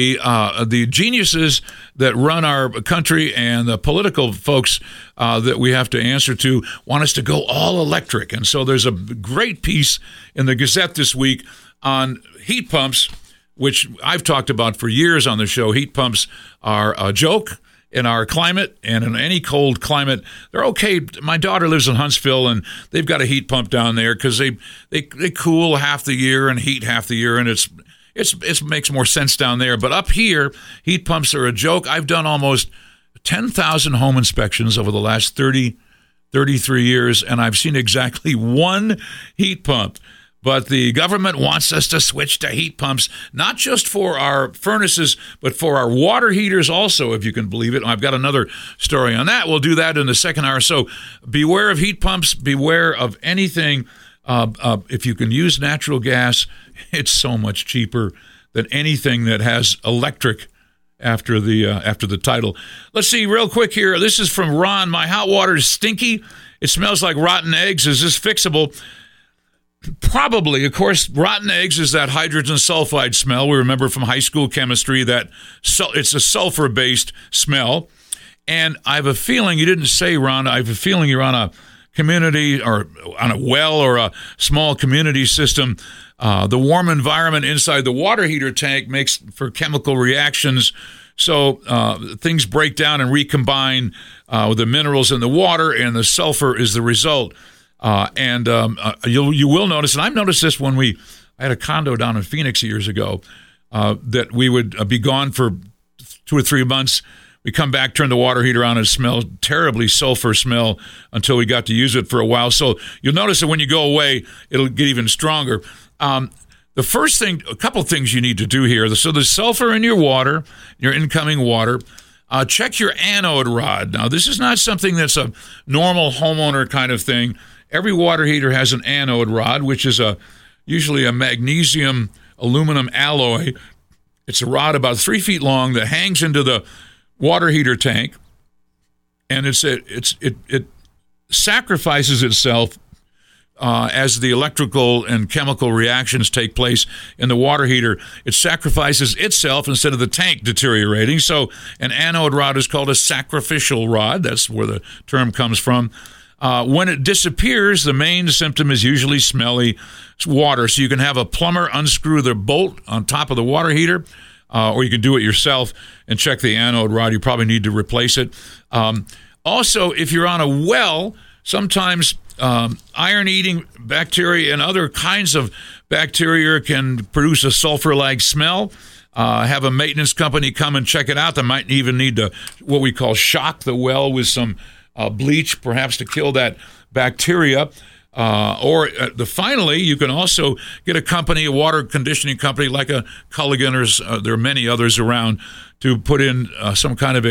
the geniuses that run our country and the political folks that we have to answer to want us to go all electric. And so there's a great piece in the Gazette this week on heat pumps, which I've talked about for years on the show. Heat pumps are a joke in our climate, and in any cold climate, they're okay. My daughter lives in Huntsville, and they've got a heat pump down there because they cool half the year and heat half the year, and it makes more sense down there. But up here, heat pumps are a joke. I've done almost 10,000 home inspections over the last 33 years, and I've seen exactly one heat pump. But the government wants us to switch to heat pumps, not just for our furnaces, but for our water heaters also, if you can believe it. I've got another story on that. We'll do that in the second hour. So beware of heat pumps. Beware of anything. If you can use natural gas, it's so much cheaper than anything that has electric after the title. Let's see real quick here. This is from Ron. My hot water is stinky. It smells like rotten eggs. Is this fixable? Probably. Of course, rotten eggs is that hydrogen sulfide smell. We remember from high school chemistry that it's a sulfur-based smell. And I have a feeling, you didn't say, Ron, I have a feeling you're on a community or on a well or a small community system. The warm environment inside the water heater tank makes for chemical reactions. So things break down and recombine with the minerals in the water, and the sulfur is the result. You will notice, and I've noticed this when I had a condo down in Phoenix years ago, that we would be gone for 2 or 3 months. We come back, turn the water heater on, and smell terribly sulfur smell until we got to use it for a while. So you'll notice that when you go away, it'll get even stronger. The first thing, a couple things you need to do here. So there's sulfur in your water, your incoming water. Check your anode rod. Now, this is not something that's a normal homeowner kind of thing. Every water heater has an anode rod, which is usually a magnesium aluminum alloy. It's a rod about 3 feet long that hangs into the water heater tank, and it sacrifices itself as the electrical and chemical reactions take place in the water heater. It sacrifices itself instead of the tank deteriorating. So an anode rod is called a sacrificial rod. That's where the term comes from. When it disappears, the main symptom is usually smelly water. So you can have a plumber unscrew the bolt on top of the water heater, or you can do it yourself and check the anode rod. You probably need to replace it. Also, if you're on a well, sometimes iron-eating bacteria and other kinds of bacteria can produce a sulfur-like smell. Have a maintenance company come and check it out. They might even need to, what we call, shock the well with some bleach, perhaps to kill that bacteria. Finally, you can also get a water conditioning company like a Culligan, or there are many others around, to put in some kind of a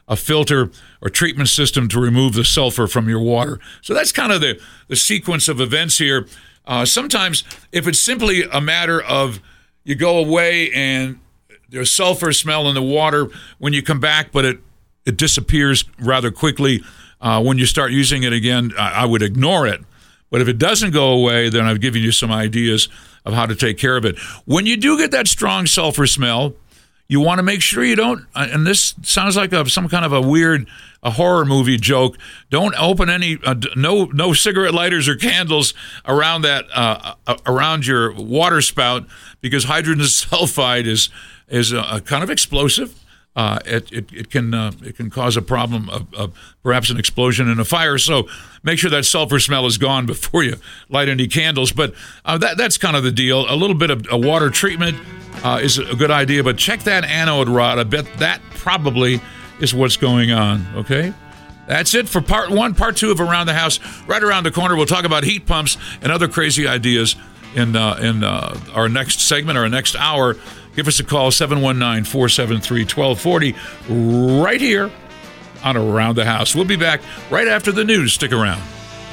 a filter or treatment system to remove the sulfur from your water. So that's kind of the sequence of events here. Sometimes if it's simply a matter of you go away and there's sulfur smell in the water when you come back, but it disappears rather quickly when you start using it again, I would ignore it. But if it doesn't go away, then I've given you some ideas of how to take care of it. When you do get that strong sulfur smell, you want to make sure you don't, and this sounds like some kind of a horror movie joke, don't open any, no cigarette lighters or candles around around your water spout, because hydrogen sulfide is a kind of explosive. It can cause a problem of perhaps an explosion and a fire. So make sure that sulfur smell is gone before you light any candles. But that's kind of the deal. A little bit of a water treatment is a good idea, but check that anode rod. I bet that probably is what's going on. Okay. That's it for part one. Part two of Around the House. Right around the corner, we'll talk about heat pumps and other crazy ideas in our next segment, our next hour. Give us a call, 719-473-1240, right here on Around the House. We'll be back right after the news. Stick around.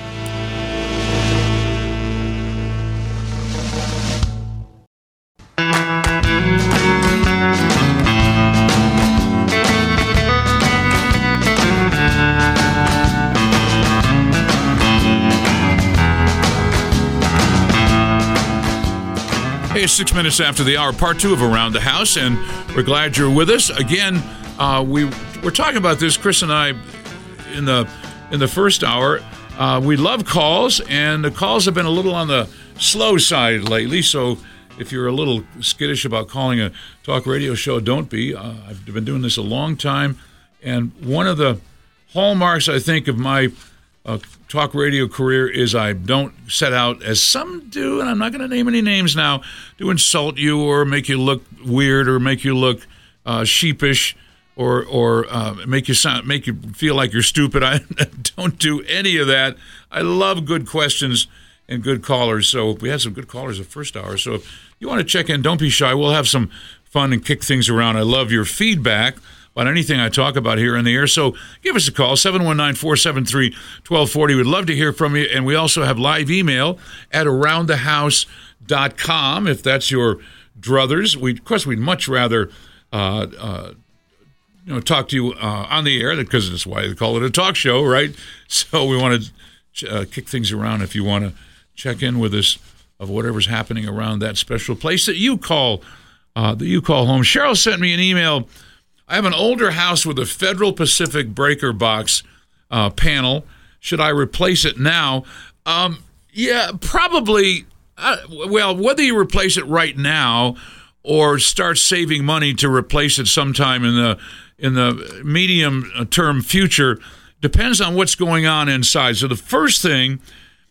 Hey, it's 6 minutes after the hour, part two of Around the House, and we're glad you're with us. Again, we're talking about this, Chris and I, in the first hour. We love calls, and the calls have been a little on the slow side lately, so if you're a little skittish about calling a talk radio show, don't be. I've been doing this a long time, and one of the hallmarks, I think, of my talk radio career is I don't set out, as some do, and I'm not going to name any names now, to insult you or make you look weird or make you look sheepish or make you feel like you're stupid. I don't do any of that. I love good questions and good callers. So we had some good callers the first hour. So if you want to check in, don't be shy. We'll have some fun and kick things around. I love your feedback on anything I talk about here in the air. So give us a call, 719-473-1240. We'd love to hear from you. And we also have live email at aroundthehouse.com if that's your druthers. Of course, we'd much rather talk to you on the air, because that's why they call it a talk show, right? So we want to kick things around if you want to check in with us of whatever's happening around that special place that you call home. Cheryl sent me an email. I have an older house with a Federal Pacific breaker box panel. Should I replace it now? Yeah, probably. Well, whether you replace it right now or start saving money to replace it sometime in the medium term future depends on what's going on inside. So the first thing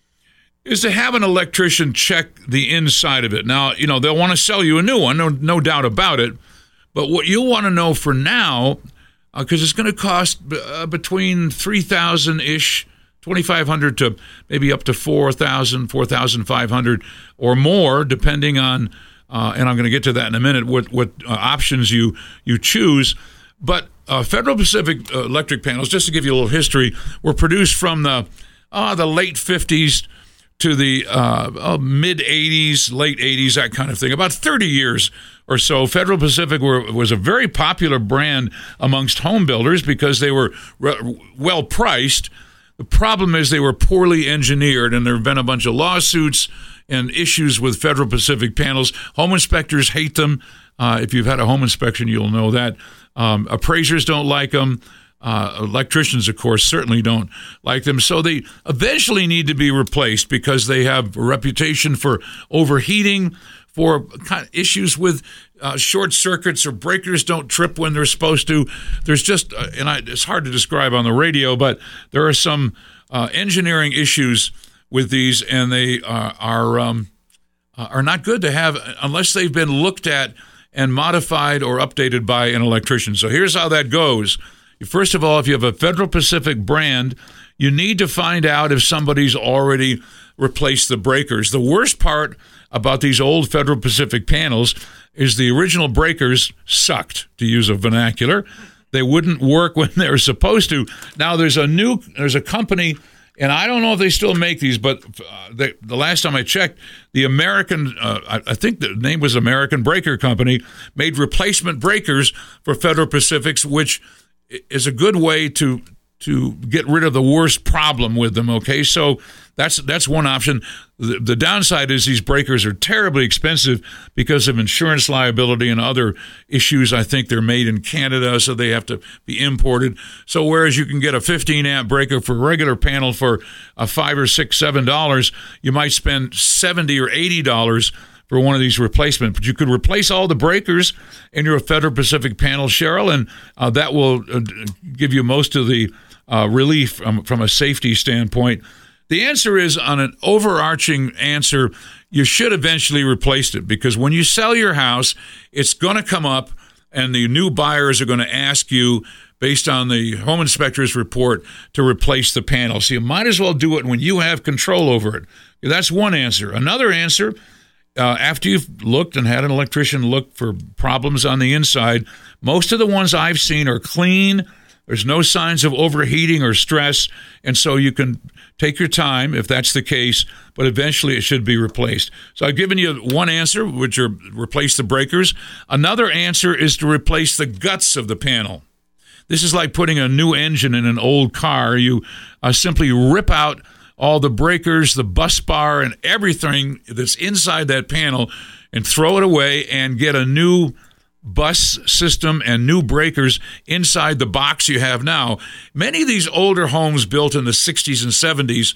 is to have an electrician check the inside of it. Now, they'll want to sell you a new one, no doubt about it. But what you'll want to know for now, because it's going to cost between $3,000-ish, $2,500 to maybe up to $4,000, $4,500 or more, depending on, and I'm going to get to that in a minute, what options you choose. But Federal Pacific electric panels, just to give you a little history, were produced from the late 50s to the mid 80s, late 80s, that kind of thing, about 30 years or so. Federal Pacific was a very popular brand amongst home builders because they were well priced. The problem is they were poorly engineered, and there have been a bunch of lawsuits and issues with Federal Pacific panels. Home inspectors hate them. If you've had a home inspection, you'll know that. Appraisers don't like them. Electricians, of course, certainly don't like them. So they eventually need to be replaced because they have a reputation for overheating, for kind of issues with short circuits, or breakers don't trip when they're supposed to. There's just, it's hard to describe on the radio, but there are some engineering issues with these, and they are not good to have unless they've been looked at and modified or updated by an electrician. So here's how that goes. First of all, if you have a Federal Pacific brand, you need to find out if somebody's already replaced the breakers. The worst part about these old Federal Pacific panels is the original breakers sucked, to use a vernacular. they wouldn't work when they were supposed to. Now there's a company, and I don't know if they still make these, but the last time I checked, the American, I think the name was American Breaker Company, made replacement breakers for Federal Pacifics, which is a good way to get rid of the worst problem with them, okay? So that's one option. The downside is these breakers are terribly expensive because of insurance liability and other issues. I think they're made in Canada, so they have to be imported. So whereas you can get a 15-amp breaker for a regular panel for $5 or $6, $7, you might spend $70 or $80 for one of these replacements. But you could replace all the breakers in your Federal Pacific panel, Cheryl, and that will give you most of the relief from a safety standpoint. The answer is, on an overarching answer, you should eventually replace it, because when you sell your house, it's going to come up and the new buyers are going to ask you, based on the home inspector's report, to replace the panel. So you might as well do it when you have control over it. That's one answer. Another answer, after you've looked and had an electrician look for problems on the inside, most of the ones I've seen are clean. There's no signs of overheating or stress, and so you can take your time if that's the case, but eventually it should be replaced. So I've given you one answer, which are replace the breakers. Another answer is to replace the guts of the panel. This is like putting a new engine in an old car. You simply rip out all the breakers, the bus bar, and everything that's inside that panel and throw it away and get a new bus system and new breakers inside the box you have now. Many of these older homes built in the 60s and 70s,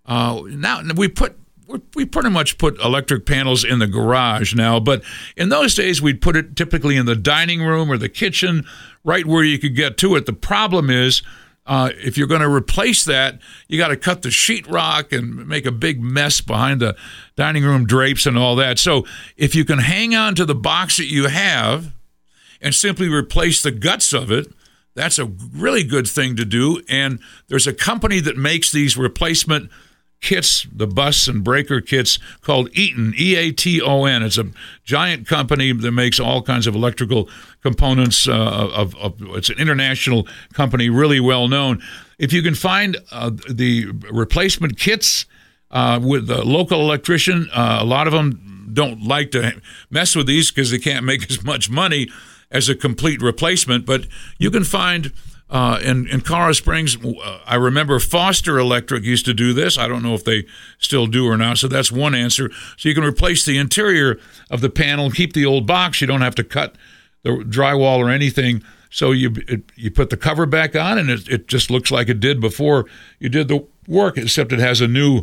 now we pretty much put electric panels in the garage now, but in those days we'd put it typically in the dining room or the kitchen, right where you could get to it. The problem is, if you're going to replace that, you got to cut the sheetrock and make a big mess behind the dining room drapes and all that. So if you can hang on to the box that you have and simply replace the guts of it, that's a really good thing to do. And there's a company that makes these replacement kits, the bus and breaker kits, called Eaton, E-A-T-O-N. It's a giant company that makes all kinds of electrical components. It's an international company, really well known. If you can find the replacement kits with the local electrician, a lot of them don't like to mess with these because they can't make as much money as a complete replacement. But you can find in Colorado Springs, I remember Foster Electric used to do this. I don't know if they still do or not. So that's one answer. So you can replace the interior of the panel, keep the old box. You don't have to cut the drywall or anything. So you put the cover back on, and it just looks like it did before you did the work, except it has a new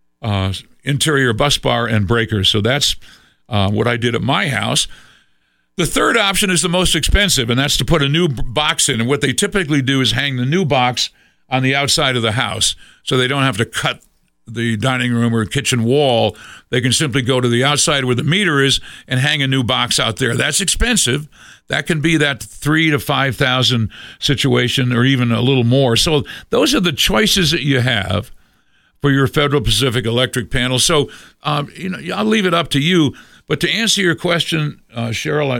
interior bus bar and breakers. So that's what I did at my house. The third option is the most expensive, and that's to put a new box in. And what they typically do is hang the new box on the outside of the house, so they don't have to cut the dining room or kitchen wall. They can simply go to the outside where the meter is and hang a new box out there. That's expensive. That can be that $3,000 to $5,000 situation, or even a little more. So those are the choices that you have for your Federal Pacific electric panel. So I'll leave it up to you. But to answer your question, Cheryl,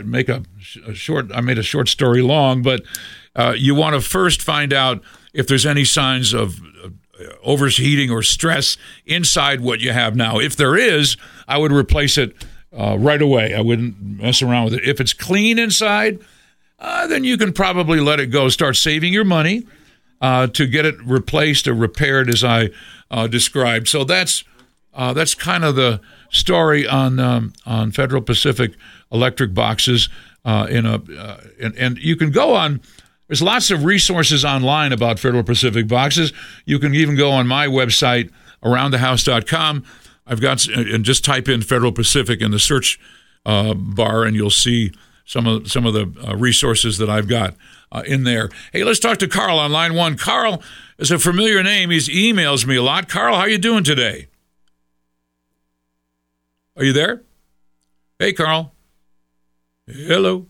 I made a short story long, but you want to first find out if there's any signs of overheating or stress inside what you have now. If there is, I would replace it right away. I wouldn't mess around with it. If it's clean inside, then you can probably let it go. Start saving your money to get it replaced or repaired, as I described. So that's kind of the story on Federal Pacific electric boxes. And you can go on. There's lots of resources online about Federal Pacific boxes. You can even go on my website, aroundthehouse.com. I've got, and just type in Federal Pacific in the search bar, and you'll see some of the resources that I've got in there. Hey, let's talk to Carl on line one. Carl is a familiar name. He emails me a lot. Carl, how are you doing today? Are you there? Hey, Carl. Hello.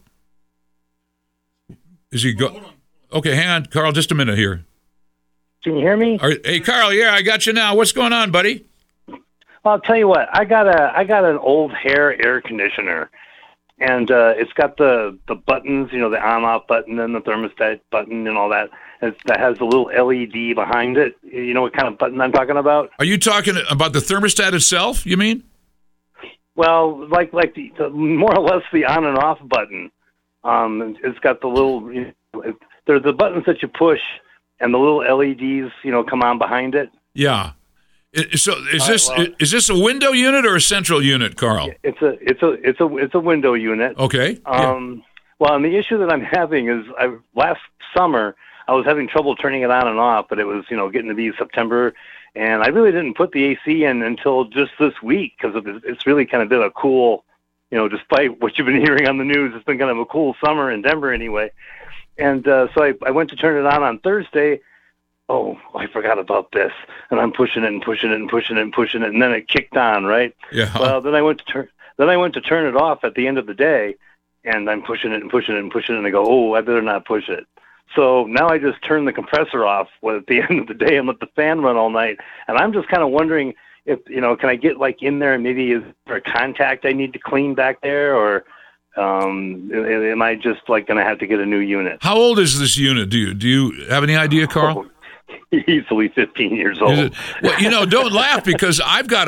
Is he go? Okay, hang on, Carl, just a minute here. Can you hear me? Hey, Carl, yeah, I got you now. What's going on, buddy? Well, I'll tell you what. I got an old Hair air conditioner, and it's got the buttons, the on-off button and the thermostat button and all that. That has a little LED behind it. You know what kind of button I'm talking about? Are you talking about the thermostat itself, you mean? Well, like the more or less the on and off button. It's got the little, they're the buttons that you push, and the little LEDs, come on behind it. Yeah. So is this a window unit or a central unit, Carl? It's a window unit. Okay. Well, and the issue that I'm having is last summer I was having trouble turning it on and off, but it was getting to be September, and I really didn't put the AC in until just this week because it's really kind of been a cool, despite what you've been hearing on the news, it's been kind of a cool summer in Denver anyway. And so I went to turn it on Thursday. Oh, I forgot about this, and I'm pushing it and pushing it and pushing it and pushing it, and then it kicked on, right? Yeah. Well, then I went to turn it off at the end of the day, and I'm pushing it and pushing it and pushing it, and I go, oh, I better not push it. So now I just turn the compressor off at the end of the day and let the fan run all night. And I'm just kind of wondering if, can I get in there and maybe is there a contact I need to clean back there, or am I just going to have to get a new unit? How old is this unit? Do you have any idea, Carl? Easily 15 years old. Well, don't laugh because I've got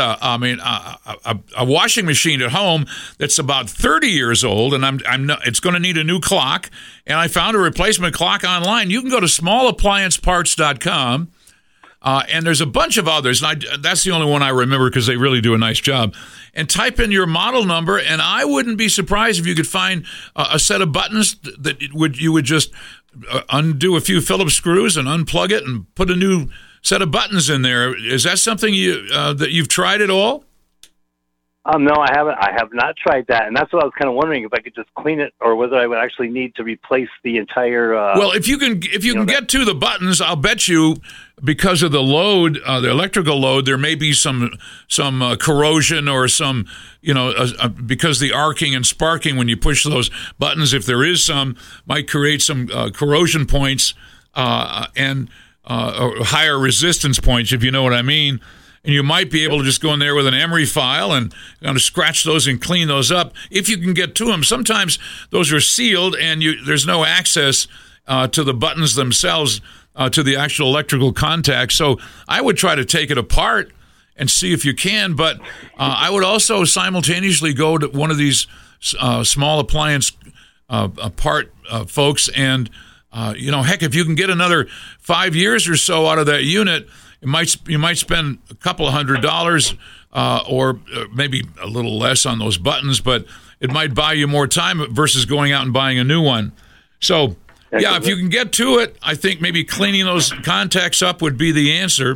a washing machine at home that's about 30 years old, and it's going to need a new clock. And I found a replacement clock online. You can go to smallapplianceparts.com, and there's a bunch of others. And that's the only one I remember because they really do a nice job. And type in your model number, and I wouldn't be surprised if you could find a set of buttons that you would just undo a few Phillips screws and unplug it and put a new set of buttons in there. Is that something that you've tried at all? No, I haven't. I have not tried that, and that's what I was kind of wondering if I could just clean it, or whether I would actually need to replace the entire. Well, if you can get to the buttons, I'll bet you because of the load, the electrical load, there may be some corrosion or some, because the arcing and sparking when you push those buttons, if there is some, might create some corrosion points and higher resistance points, if you know what I mean. And you might be able to just go in there with an emery file and scratch those and clean those up if you can get to them. Sometimes those are sealed and there's no access to the buttons themselves, to the actual electrical contact. So I would try to take it apart and see if you can. But I would also simultaneously go to one of these small appliance part folks and, heck, if you can get another 5 years or so out of that unit, you might spend a couple of $100 or maybe a little less on those buttons, but it might buy you more time versus going out and buying a new one. So, yeah, if you can get to it, I think maybe cleaning those contacts up would be the answer.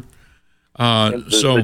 The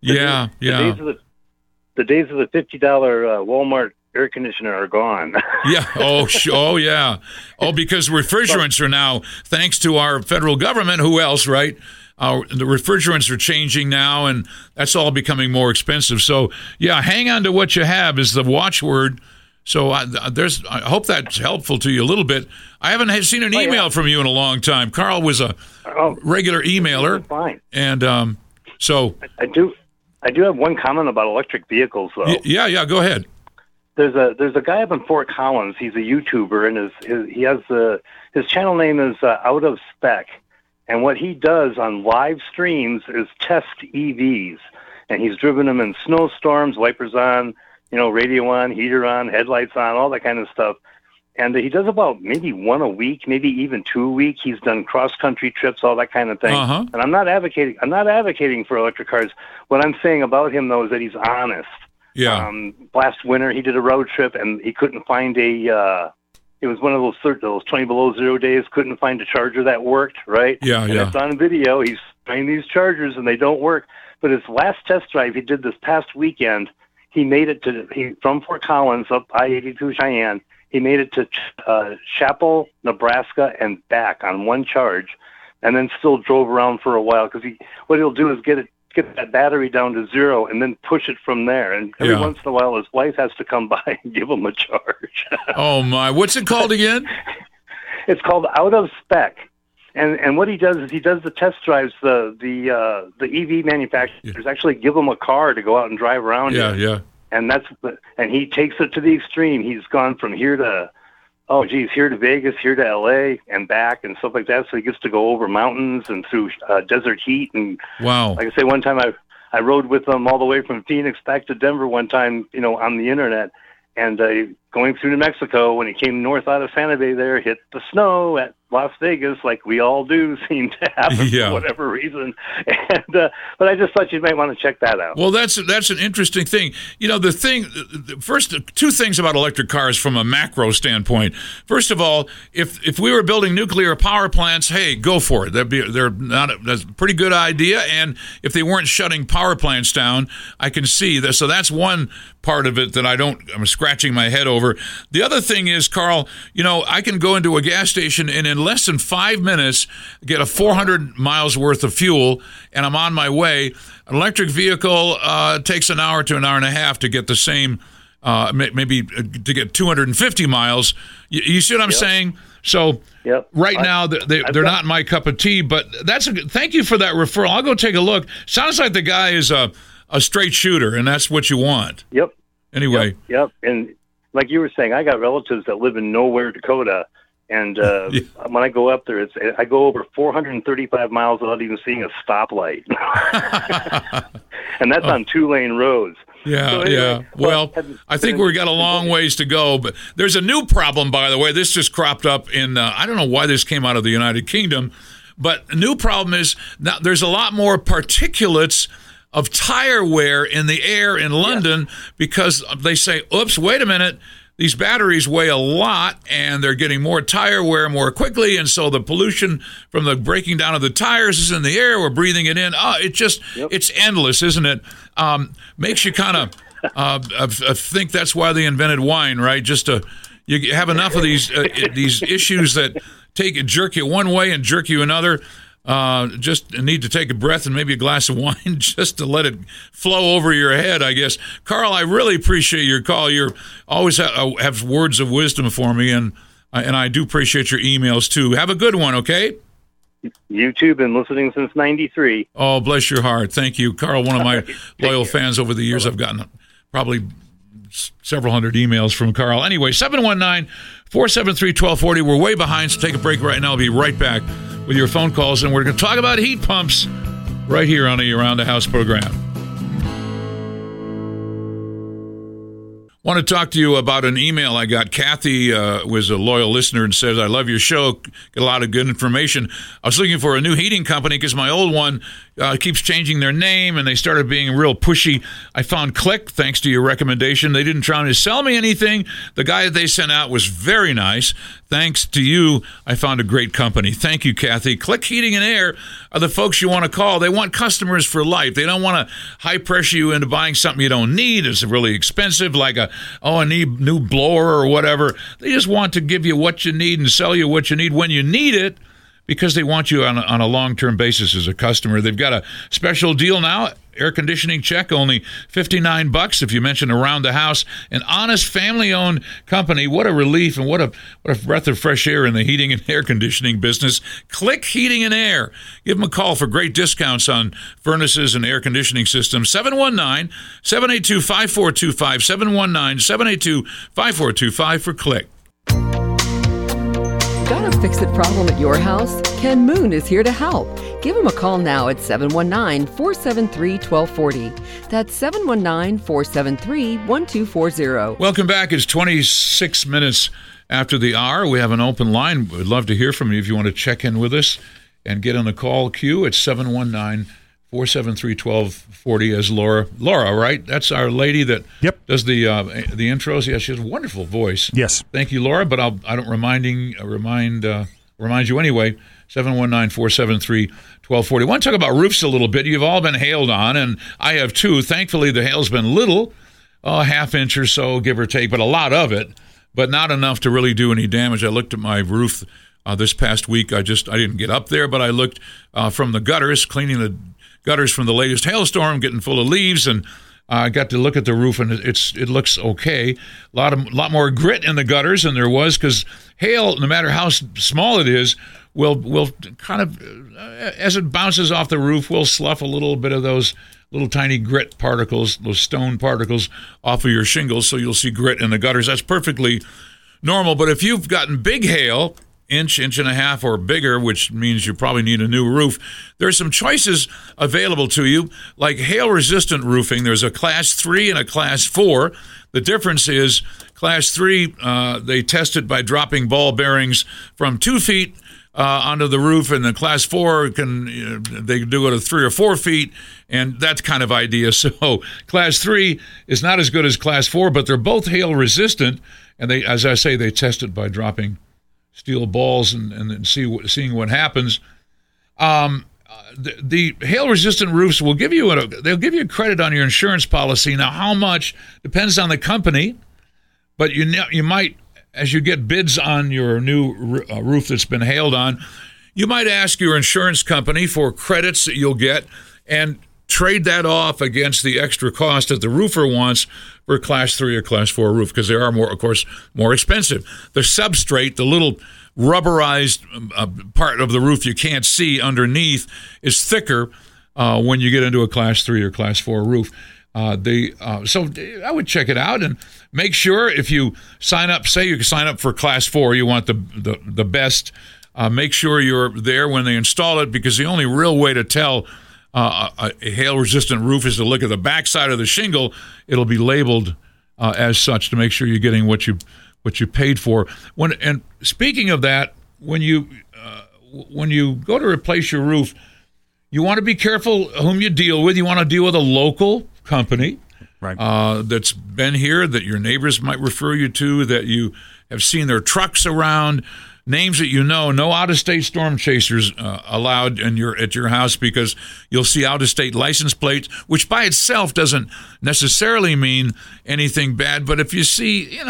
days of the $50 Walmart air conditioner are gone. Yeah. Oh, yeah. Oh, because refrigerants are now, thanks to our federal government, who else, right? The refrigerants are changing now, and that's all becoming more expensive. So, yeah, hang on to what you have is the watchword. So I hope that's helpful to you a little bit. I haven't seen an email from you in a long time. Carl was a regular emailer. Fine. And so I do have one comment about electric vehicles, though. Yeah, go ahead. There's a guy up in Fort Collins. He's a YouTuber, and his channel name is Out of Spec. And what he does on live streams is test EVs. And he's driven them in snowstorms, wipers on, radio on, heater on, headlights on, all that kind of stuff. And he does about maybe one a week, maybe even 2 a week. He's done cross-country trips, all that kind of thing. Uh-huh. And I'm not advocating for electric cars. What I'm saying about him, though, is that he's honest. Yeah. Last winter, he did a road trip, and he couldn't find it was one of those 20 below zero days, couldn't find a charger that worked, right? Yeah. It's on video. He's trying these chargers, and they don't work. But his last test drive he did this past weekend, he made it from Fort Collins up I-82 Cheyenne. He made it to Chapel, Nebraska, and back on one charge, and then still drove around for a while because what he'll do is get that battery down to zero and then push it from there. And every once in a while, his wife has to come by and give him a charge. Oh, my. What's it called again? It's called Out of Spec. And what he does is he does the test drives. The EV manufacturers actually give him a car to go out and drive around in. Yeah. and he takes it to the extreme. He's gone from here to Vegas, here to LA, and back, and stuff like that. So he gets to go over mountains and through desert heat. And wow, like I say, one time I rode with him all the way from Phoenix back to Denver one time, on the internet, and going through New Mexico, when he came north out of Santa Fe there, hit the snow at Las Vegas, like we all do seem to happen for whatever reason. And but I just thought you might want to check that out. Well, that's an interesting thing. First, two things about electric cars from a macro standpoint. First of all, if we were building nuclear power plants, hey, go for it. That's a pretty good idea. And if they weren't shutting power plants down, I can see that. So that's one part of it that I'm scratching my head over. The other thing is, Carl, I can go into a gas station and in less than 5 minutes get a 400 miles worth of fuel, and I'm on my way. An electric vehicle takes an hour to an hour and a half to get the same, maybe to get 250 miles. You see what I'm saying? So right now they're not my cup of tea, but thank you for that referral. I'll go take a look. Sounds like the guy is a straight shooter, and that's what you want. Yep. Anyway. Yep. And like you were saying, I got relatives that live in Nowhere, Dakota, and when I go up there, I go over 435 miles without even seeing a stoplight, and that's on 2-lane roads. Yeah, so anyway, Well, I think we've got a long ways to go, but there's a new problem, by the way. This just cropped up in, I don't know why this came out of the United Kingdom, but a new problem is now there's a lot more particulates of tire wear in the air in London because they say, oops, wait a minute, these batteries weigh a lot and they're getting more tire wear more quickly, and so the pollution from the breaking down of the tires is in the air. We're breathing it in. It's endless, isn't it? Makes you kind of think that's why they invented wine, right? You have enough of these issues that jerk you one way and jerk you another. Just need to take a breath and maybe a glass of wine just to let it flow over your head, I guess. Carl, I really appreciate your call. You always have words of wisdom for me, and I do appreciate your emails, too. Have a good one, okay? You too. Been listening since 93. Oh, bless your heart. Thank you. Carl, one of my loyal fans over the years. I've gotten probably several hundred emails from Carl. Anyway, 719-473-1240. We're way behind, so take a break right now. I'll be right back with your phone calls, and we're going to talk about heat pumps right here on the Around the House program. Want to talk to you about an email I got. Kathy was a loyal listener and says, I love your show. Get a lot of good information. I was looking for a new heating company because my old one keeps changing their name, and they started being real pushy. I found Click, thanks to your recommendation. They didn't try to sell me anything. The guy that they sent out was very nice. Thanks to you, I found a great company. Thank you, Kathy. Click Heating and Air are the folks you want to call. They want customers for life. They don't want to high pressure you into buying something you don't need. It's really expensive, like a new blower or whatever. They just want to give you what you need and sell you what you need when you need it, because they want you on a long-term basis as a customer. They've got a special deal now. Air conditioning check, only $59 if you mention Around the House. An honest, family-owned company. What a relief and what a breath of fresh air in the heating and air conditioning business. Click Heating and Air. Give them a call for great discounts on furnaces and air conditioning systems. 719-782-5425. 719-782-5425 for Click. Got a fix-it problem at your house? Ken Moon is here to help. Give him a call now at 719-473-1240. That's 719-473-1240. Welcome back. It's 26 minutes after the hour. We have an open line. We'd love to hear from you if you want to check in with us and get on the call queue at 719-473-1240 as Laura. Laura, right? That's our lady that does the intros. Yeah, she has a wonderful voice. Yes. Thank you, Laura, but I don't remind you anyway. 719-473-1240. I want to talk about roofs a little bit. You've all been hailed on, and I have too. Thankfully, the hail's been little, a half inch or so, give or take, but a lot of it, but not enough to really do any damage. I looked at my roof this past week. I didn't get up there, but I looked from the gutters, cleaning the gutters from the latest hailstorm, getting full of leaves, and I got to look at the roof, and it looks okay. A lot more grit in the gutters than there was, because hail, no matter how small it is, will kind of, as it bounces off the roof, will slough a little bit of those little tiny grit particles, those stone particles off of your shingles, so you'll see grit in the gutters. That's perfectly normal. But if you've gotten big hail, inch and a half or bigger, which means you probably need a new roof, there's some choices available to you, like hail-resistant roofing. There's a Class 3 and a Class 4. The difference is Class 3, they test it by dropping ball bearings from 2 feet onto the roof, and the Class 4 they do it at 3 or 4 feet, and that kind of idea. So Class 3 is not as good as Class 4, but they're both hail-resistant, and they, as I say, they test it by dropping steel balls and then seeing what happens. The hail-resistant roofs will give you they'll give you credit on your insurance policy. Now, how much depends on the company, but you might, as you get bids on your new roof that's been hailed on, you might ask your insurance company for credits that you'll get and trade that off against the extra cost that the roofer wants for a Class 3 or Class 4 roof, because they are, more expensive. The substrate, the little rubberized part of the roof you can't see underneath, is thicker when you get into a Class 3 or Class 4 roof. So I would check it out and make sure, if you sign up, say you sign up for Class 4, you want the best, make sure you're there when they install it, because the only real way to tell a hail-resistant roof is to look at the backside of the shingle. It'll be labeled as such to make sure you're getting what you paid for. And speaking of that, when you go to replace your roof, you want to be careful whom you deal with. You want to deal with a local company, right, that's been here, that your neighbors might refer you to, that you have seen their trucks around. Names that you know. No out-of-state storm chasers allowed at your house, because you'll see out-of-state license plates, which by itself doesn't necessarily mean anything bad. But if you see,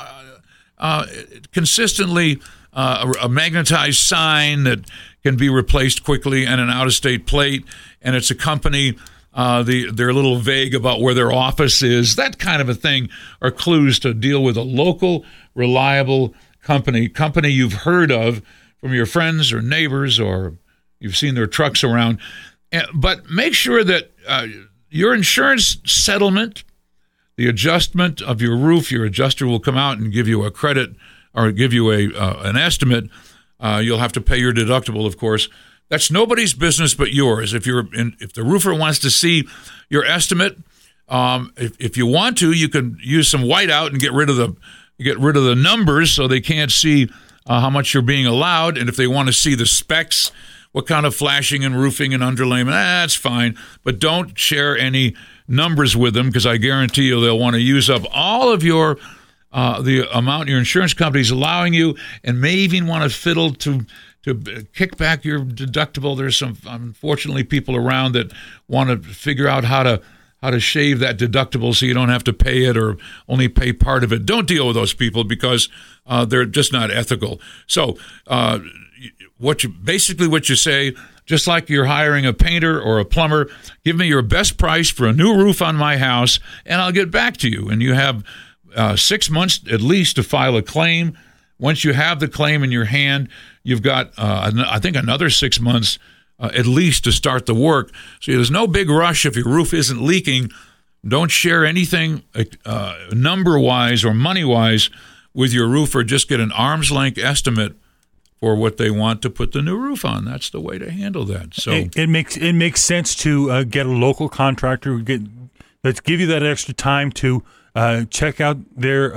consistently a magnetized sign that can be replaced quickly and an out-of-state plate, and it's a company, they're a little vague about where their office is, that kind of a thing are clues to deal with a local, reliable company you've heard of from your friends or neighbors, or you've seen their trucks around. But make sure that your insurance settlement, the adjustment of your roof, your adjuster will come out and give you a credit or give you an estimate. You'll have to pay your deductible, of course. That's nobody's business but yours. If the roofer wants to see your estimate, if you want to, you can use some whiteout and get rid of the numbers so they can't see how much you're being allowed. And if they want to see the specs, what kind of flashing and roofing and underlayment, that's fine. But don't share any numbers with them, because I guarantee you they'll want to use up all of your the amount your insurance company is allowing you, and may even want to fiddle to kick back your deductible. There's some, unfortunately, people around that want to figure out how to shave that deductible so you don't have to pay it or only pay part of it. Don't deal with those people, because they're just not ethical. So what you say, just like you're hiring a painter or a plumber, give me your best price for a new roof on my house, and I'll get back to you. And you have 6 months at least to file a claim. Once you have the claim in your hand, you've got, I think, another 6 months at least to start the work. So there's no big rush if your roof isn't leaking. Don't share anything number-wise or money-wise with your roofer. Just get an arm's length estimate for what they want to put the new roof on. That's the way to handle that. So it makes sense to get a local contractor. Let's give you that extra time to check out their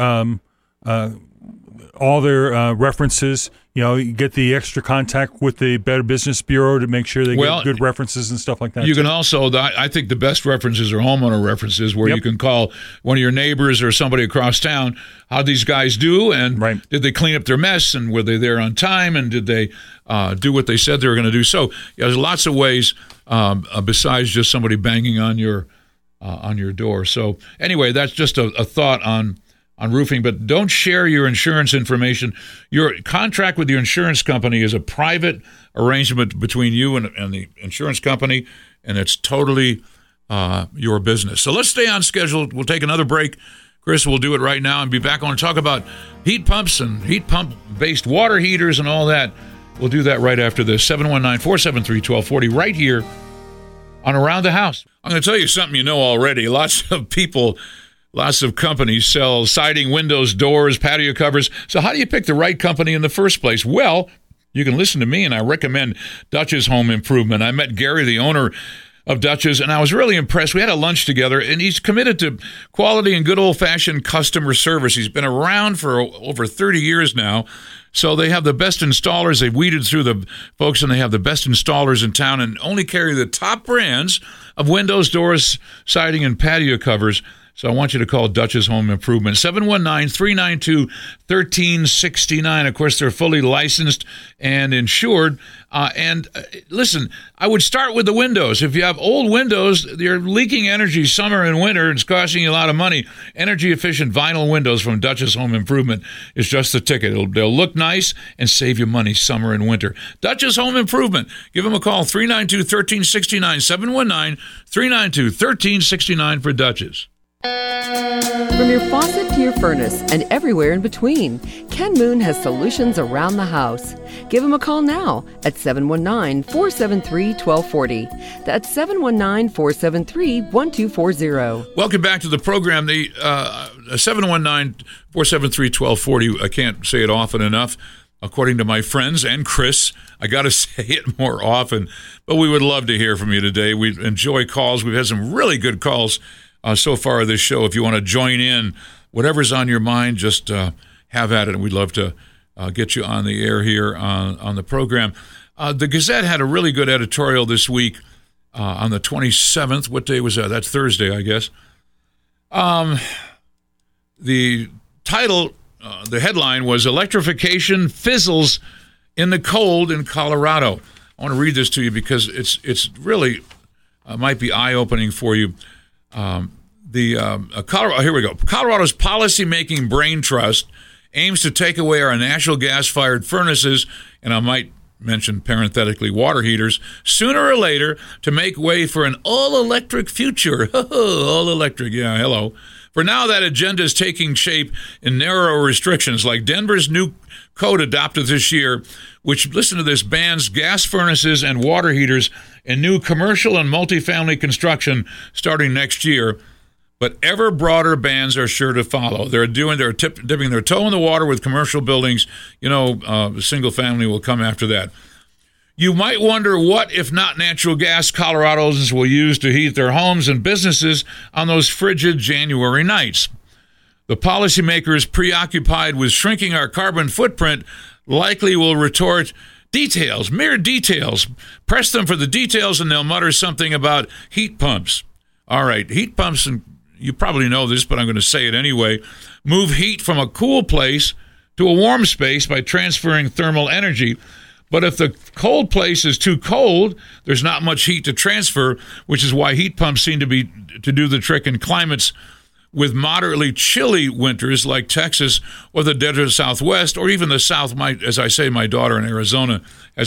all their references. You get the extra contact with the Better Business Bureau to make sure they get good references and stuff like that. You can also, I think the best references are homeowner references, where you can call one of your neighbors or somebody across town, how these guys do, and did they clean up their mess, and were they there on time, and did they do what they said they were going to do. So there's lots of ways besides just somebody banging on your door. So anyway, that's just a thought on roofing, but don't share your insurance information. Your contract with your insurance company is a private arrangement between you and the insurance company, and it's totally your business. So let's stay on schedule. We'll take another break. Chris will do it right now and be back on to talk about heat pumps and heat pump-based water heaters and all that. We'll do that right after this. 719-473-1240 right here on Around the House. I'm going to tell you something you know already. Lots of people, lots of companies sell siding, windows, doors, patio covers. So how do you pick the right company in the first place? Well, you can listen to me, and I recommend Dutch's Home Improvement. I met Gary, the owner of Dutch's, and I was really impressed. We had a lunch together, and he's committed to quality and good old-fashioned customer service. He's been around for over 30 years now, so they have the best installers. They've weeded through the folks, and they have the best installers in town and only carry the top brands of windows, doors, siding, and patio covers. So I want you to call Dutch's Home Improvement, 719-392-1369. Of course, they're fully licensed and insured. Listen, I would start with the windows. If you have old windows, they're leaking energy summer and winter, and it's costing you a lot of money. Energy-efficient vinyl windows from Dutch's Home Improvement is just the ticket. They'll look nice and save you money summer and winter. Dutch's Home Improvement. Give them a call, 392-1369, 719-392-1369 for Dutch's. From your faucet to your furnace and everywhere in between, Ken Moon has solutions around the house. Give him a call now at 719-473-1240. That's 719-473-1240. Welcome back to the program. The 719-473-1240. I can't say it often enough. According to my friends and Chris, I got to say it more often. But we would love to hear from you today. We enjoy calls. We've had some really good calls so far this show. If you want to join in, whatever's on your mind, just have at it. We'd love to get you on the air here on the program. The Gazette had a really good editorial this week on the 27th. What day was that? That's Thursday, I guess. The title, the headline was "Electrification Fizzles in the Cold in Colorado." I want to read this to you because it's really might be eye-opening for you. Colorado, here we go. Colorado's policy-making brain trust aims to take away our natural gas-fired furnaces, and I might mention parenthetically water heaters, sooner or later to make way for an all-electric future. All electric, yeah, hello. For now, that agenda is taking shape in narrow restrictions, like Denver's new code adopted this year, which, listen to this, bans gas furnaces and water heaters in new commercial and multifamily construction starting next year. But ever broader bans are sure to follow. They're dipping their toe in the water with commercial buildings. Single family will come after that. You might wonder what, if not natural gas, Coloradans will use to heat their homes and businesses on those frigid January nights. The policymakers preoccupied with shrinking our carbon footprint likely will retort, details, mere details. Press them for the details and they'll mutter something about heat pumps. All right, heat pumps, and you probably know this, but I'm going to say it anyway, move heat from a cool place to a warm space by transferring thermal energy. But if the cold place is too cold, there's not much heat to transfer, which is why heat pumps seem to do the trick in climates with moderately chilly winters like Texas or the desert Southwest, or even the South. As I say, my daughter in Arizona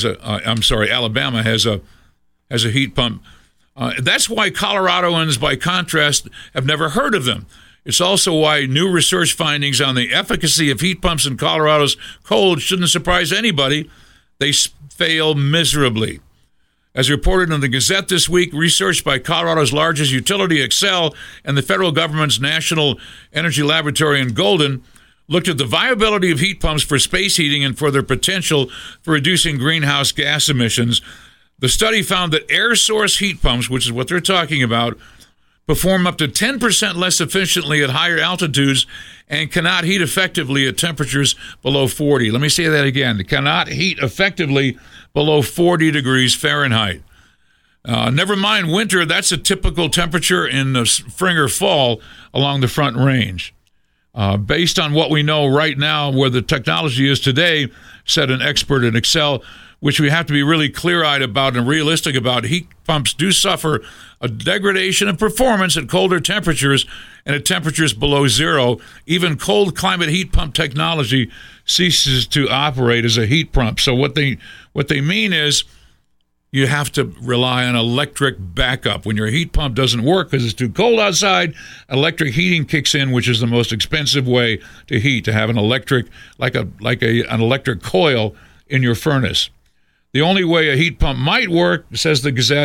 Alabama has a heat pump. That's why Coloradoans, by contrast, have never heard of them. It's also why new research findings on the efficacy of heat pumps in Colorado's cold shouldn't surprise anybody. They fail miserably. As reported in the Gazette this week, research by Colorado's largest utility, Xcel, and the federal government's National Energy Laboratory in Golden looked at the viability of heat pumps for space heating and for their potential for reducing greenhouse gas emissions. The study found that air source heat pumps, which is what they're talking about, perform up to 10% less efficiently at higher altitudes and cannot heat effectively at temperatures below 40. Let me say that again. They cannot heat effectively below 40 degrees Fahrenheit. Never mind winter, that's a typical temperature in the spring or fall along the Front Range. Based on what we know right now, where the technology is today, said an expert at Xcel, which we have to be really clear-eyed about and realistic about, heat pumps do suffer a degradation of performance at colder temperatures and at temperatures below zero. Even cold climate heat pump technology ceases to operate as a heat pump. So what they mean is you have to rely on electric backup. When your heat pump doesn't work because it's too cold outside, electric heating kicks in, which is the most expensive way to heat, to have an electric, an electric coil in your furnace. The only way a heat pump might work, says the Gazette,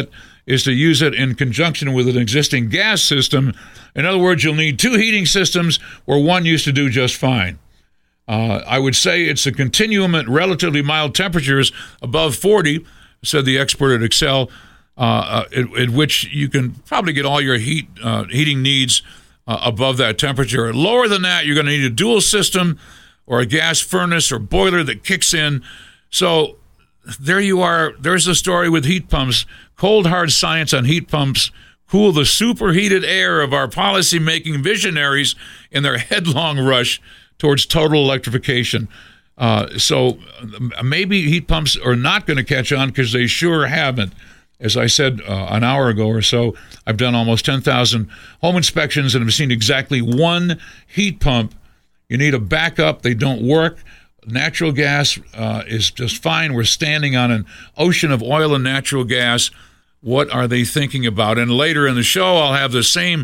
is to use it in conjunction with an existing gas system. In other words, you'll need two heating systems where one used to do just fine. I would say it's a continuum at relatively mild temperatures above 40, said the expert at Excel, at which you can probably get all your heating needs above that temperature. Lower than that, you're going to need a dual system or a gas furnace or boiler that kicks in. So there you are. There's the story with heat pumps. Cold, hard science on heat pumps cool the superheated air of our policy-making visionaries in their headlong rush towards total electrification. So maybe heat pumps are not going to catch on because they sure haven't. As I said an hour ago or so, I've done almost 10,000 home inspections and have seen exactly one heat pump. You need a backup. They don't work. Natural gas is just fine. We're standing on an ocean of oil and natural gas. What are they thinking about? And later in the show, I'll have the same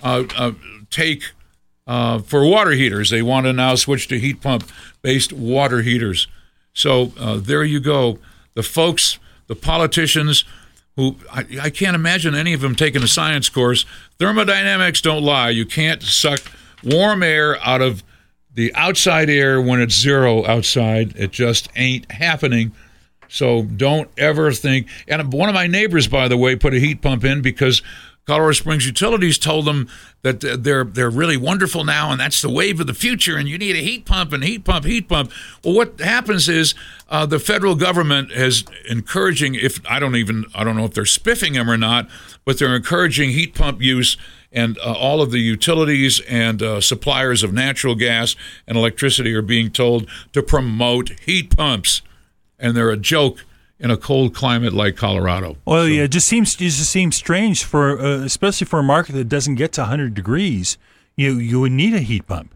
take for water heaters. They want to now switch to heat pump-based water heaters. So there you go. The folks, the politicians, who I can't imagine any of them taking a science course. Thermodynamics don't lie. You can't suck warm air out of the outside air when it's zero outside. It just ain't happening. So don't ever think. And one of my neighbors, by the way, put a heat pump in because Colorado Springs Utilities told them that they're really wonderful now, and that's the wave of the future, and you need a heat pump and heat pump. Well, what happens is the federal government is encouraging, I don't know if they're spiffing them or not, but they're encouraging heat pump use, and all of the utilities and suppliers of natural gas and electricity are being told to promote heat pumps, and they're a joke in a cold climate like Colorado. Well, yeah, it just seems strange for, especially for a market that doesn't get to 100 degrees. You would need a heat pump.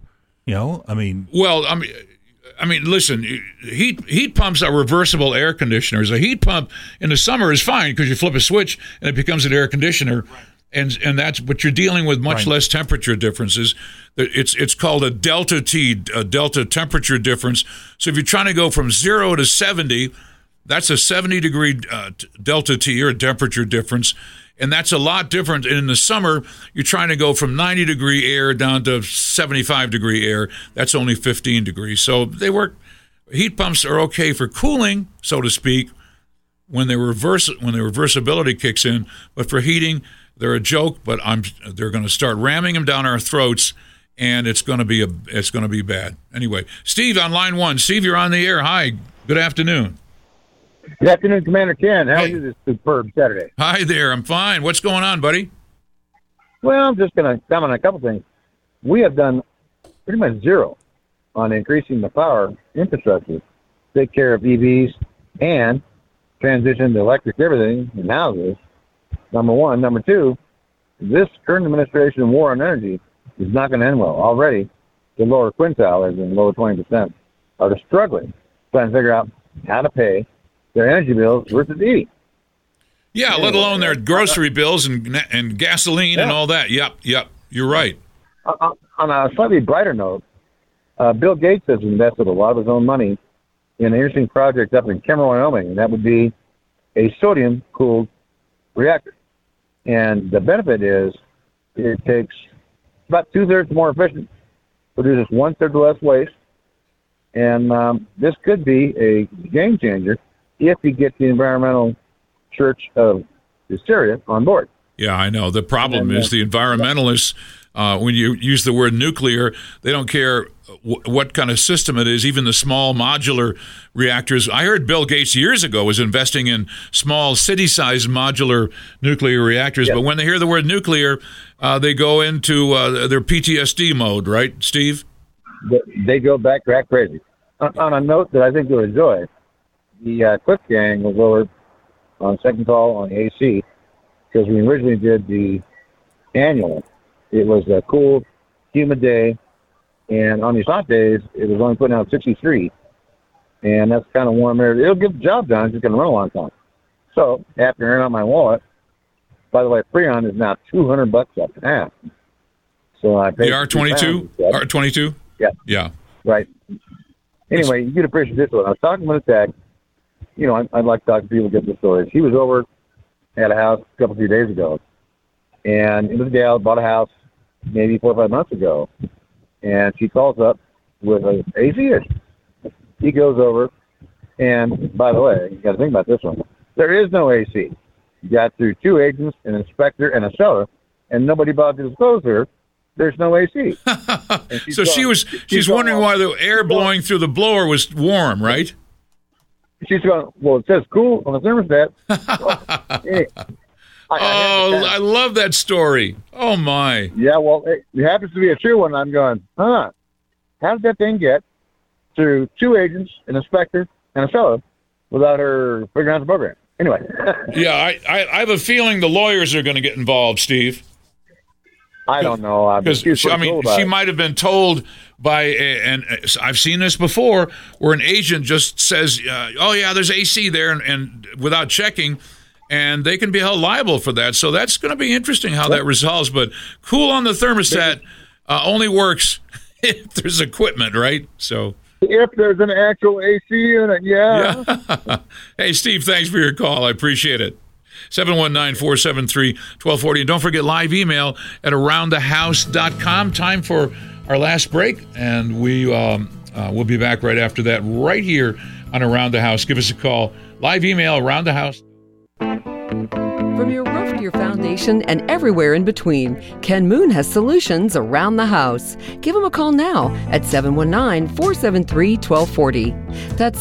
Well, listen, heat pumps are reversible air conditioners. A heat pump in the summer is fine because you flip a switch and it becomes an air conditioner. Right. And that's, but you're dealing with much less temperature differences. It's called a delta T, a delta temperature difference. So if you're trying to go from 0 to 70, that's a 70-degree delta T, or a temperature difference, and that's a lot different. In the summer, you're trying to go from 90-degree air down to 75-degree air. That's only 15 degrees. So they work. Heat pumps are okay for cooling, so to speak, when the reversibility kicks in. But for heating, they're a joke. But they're going to start ramming them down our throats, and it's going to be bad. Anyway, Steve on line one. Steve, you're on the air. Hi. Good afternoon. Good afternoon, Commander Ken. How are you this superb Saturday? Hi there. I'm fine. What's going on, buddy? Well, I'm just going to comment on a couple things. We have done pretty much zero on increasing the power infrastructure, take care of EVs, and transition to electric everything in houses, number one. Number two, this current administration war on energy is not going to end well. Already, the lower quintiles and lower 20% are struggling, trying to figure out how to pay their energy bills versus eating. Yeah, let alone their grocery bills and gasoline and all that. Yep, you're right. On a slightly brighter note, Bill Gates has invested a lot of his own money in an interesting project up in Kemmer, Wyoming, and that would be a sodium-cooled reactor. And the benefit is it takes about 2/3 more efficient, produces 1/3 less waste, and this could be a game changer if you get the environmental church of hysteria on board. Yeah, I know. The problem is the environmentalists, when you use the word nuclear, they don't care what kind of system it is, even the small modular reactors. I heard Bill Gates years ago was investing in small city-sized modular nuclear reactors, but when they hear the word nuclear, they go into their PTSD mode, right, Steve? They go back crazy. On a note that I think you'll enjoy, the Cliff Gang was over on second call on the AC because we originally did the annual. It was a cool, humid day, and on these hot days, it was only putting out 63, and that's kind of warm air. It'll get the job done. It's just going to run a long time. So after airing out my wallet, by the way, Freon is now $200 up and half. So I paid the R22? R22? Yeah. Right. Anyway, you could appreciate this one. I was talking with a tech. I'd like to talk to people, get the stories. He was over at a house a few days ago. And it was a gal bought a house maybe 4 or 5 months ago. And she calls up with an AC issue. He goes over, and by the way, you got to think about this one. There is no AC. You got through 2 agents, an inspector, and a seller, and nobody bothered to disclose her. There's no AC. So she's wondering why the air blowing through the blower was warm, right? She's going, well, it says cool on the thermostat. Hey, I love that story. Oh, my. Yeah, well, it happens to be a true one. I'm going, how did that thing get through 2 agents, an inspector, and a seller without her figuring out the program? Anyway. Yeah, I have a feeling the lawyers are going to get involved, Steve. I don't know. Because she might have been told by, and I've seen this before, where an agent just says, "Oh yeah, there's AC there," and without checking, and they can be held liable for that. So that's going to be interesting how that resolves. But cool on the thermostat only works if there's equipment, right? So if there's an actual AC unit, yeah. Hey, Steve, thanks for your call. I appreciate it. 719-473-1240. And don't forget live email at aroundthehouse.com. Time for our last break, and we'll be back right after that, right here on Around the House. Give us a call. Live email, Around the House. From your roof to your foundation and everywhere in between, Ken Moon has solutions around the house. Give him a call now at 719-473-1240. That's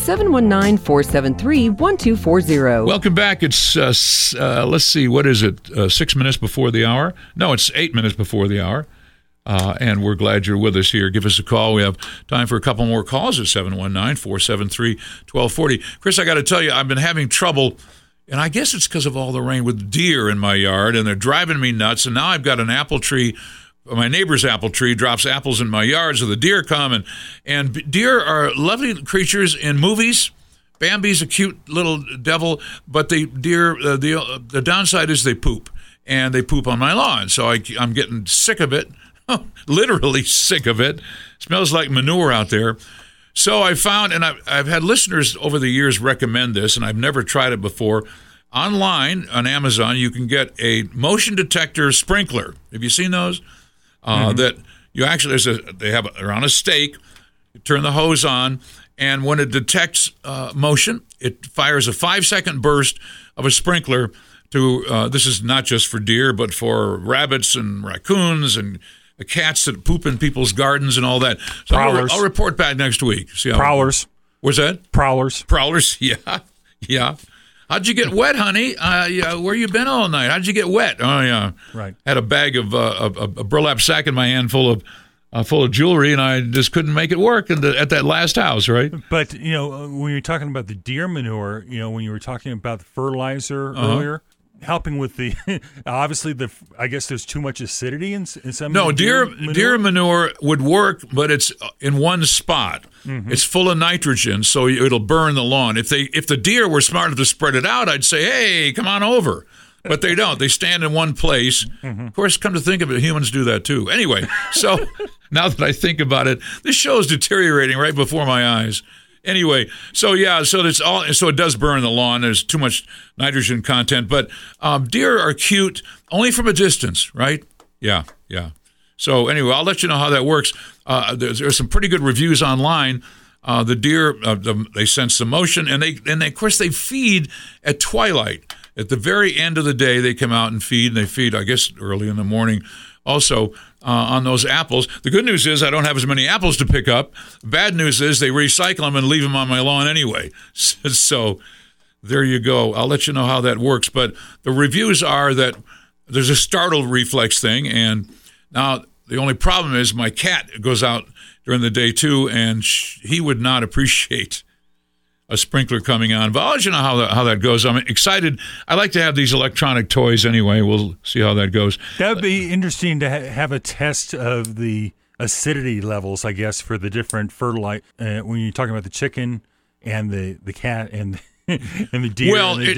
719-473-1240. Welcome back. It's, let's see, what is it, 6 minutes before the hour? No, it's 8 minutes before the hour. And we're glad you're with us here. Give us a call. We have time for a couple more calls at 719-473-1240. Chris, I got to tell you, I've been having trouble. And I guess it's because of all the rain with deer in my yard, and they're driving me nuts. And now I've got an apple tree. My neighbor's apple tree drops apples in my yard, so the deer come. And deer are lovely creatures in movies. Bambi's a cute little devil, but the deer, the downside is they poop, and they poop on my lawn. So I'm getting sick of it, literally sick of it. Smells like manure out there. So I found, and I've had listeners over the years recommend this, and I've never tried it before. Online on Amazon, you can get a motion detector sprinkler. Have you seen those? That you actually, they're on a stake. You turn the hose on, and when it detects motion, it fires a 5-second burst of a sprinkler to. This is not just for deer, but for rabbits and raccoons and the cats that poop in people's gardens and all that. So I'll report back next week. See how Prowlers. What's that? Prowlers. Prowlers, yeah. How'd you get wet, honey? Where you been all night? How'd you get wet? Oh, yeah. Right. Had a bag of a burlap sack in my hand full of jewelry, and I just couldn't make it work at that last house, right? But, when you're talking about the deer manure, when you were talking about the fertilizer earlier, helping with the obviously I guess there's too much acidity in some. No, deer manure would work, but it's in one spot. Mm-hmm. It's full of nitrogen, so it'll burn the lawn. If the deer were smart enough to spread it out, I'd say, hey, come on over. But they don't. They stand in one place. Mm-hmm. Of course, come to think of it, humans do that too. Anyway, so now that I think about it, this show is deteriorating right before my eyes. Anyway, so it does burn the lawn. There's too much nitrogen content, but deer are cute only from a distance, right? Yeah. So anyway, I'll let you know how that works. There's some pretty good reviews online. The deer, they sense the motion, and they of course they feed at twilight. At the very end of the day, they come out and feed, and they feed, I guess, early in the morning. Also, on those apples. The good news is I don't have as many apples to pick up. The bad news is they recycle them and leave them on my lawn anyway. So there you go. I'll let you know how that works. But the reviews are that there's a startle reflex thing. And now the only problem is my cat goes out during the day too, and he would not appreciate a sprinkler coming on. But I'll let you know how that goes. I'm excited. I like to have these electronic toys anyway. We'll see how that goes. That would be interesting to have a test of the acidity levels, I guess, for the different fertilizer. When you're talking about the chicken and the cat and the deer. Well, and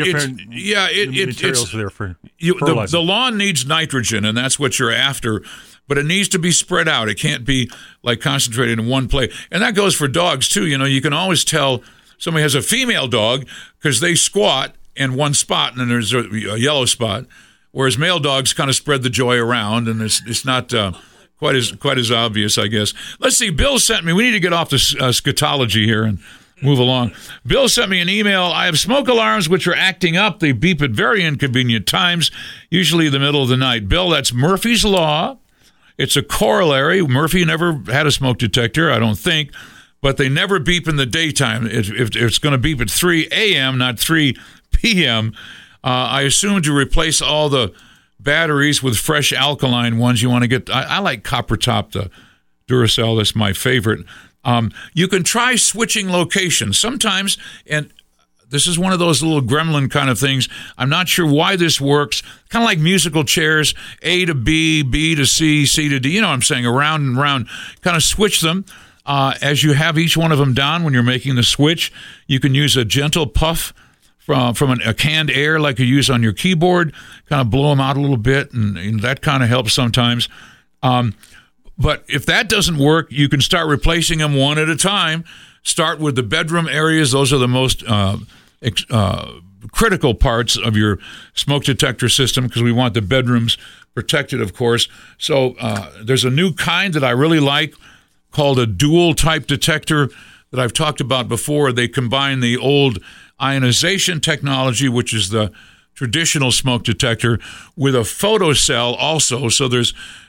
the materials there for the lawn needs nitrogen, and that's what you're after. But it needs to be spread out. It can't be like concentrated in one place. And that goes for dogs too. You can always tell somebody has a female dog because they squat and one spot, and then there's a yellow spot. Whereas male dogs kind of spread the joy around, and it's not quite as obvious, I guess. Let's see. Bill sent me. We need to get off the scatology here and move along. Bill sent me an email. I have smoke alarms which are acting up. They beep at very inconvenient times, usually in the middle of the night. Bill, that's Murphy's Law. It's a corollary. Murphy never had a smoke detector, I don't think, but they never beep in the daytime. If it's going to beep at 3 a.m., not 3 p.m., I assume to replace all the batteries with fresh alkaline ones. You want to get, I like copper top, the Duracell. That's my favorite. You can try switching locations sometimes, and this is one of those little gremlin kind of things. I'm not sure why this works. Kind of like musical chairs, A to B, B to C, C to D. You know what I'm saying? Around and around. Kind of switch them. As you have each one of them down when you're making the switch, you can use a gentle puff from a canned air like you use on your keyboard, kind of blow them out a little bit, and that kind of helps sometimes. But if that doesn't work, you can start replacing them one at a time. Start with the bedroom areas. Those are the most critical parts of your smoke detector system because we want the bedrooms protected, of course. So there's a new kind that I really like called a dual type detector that I've talked about before. They combine the old ionization technology, which is the traditional smoke detector, with a photocell also. So there's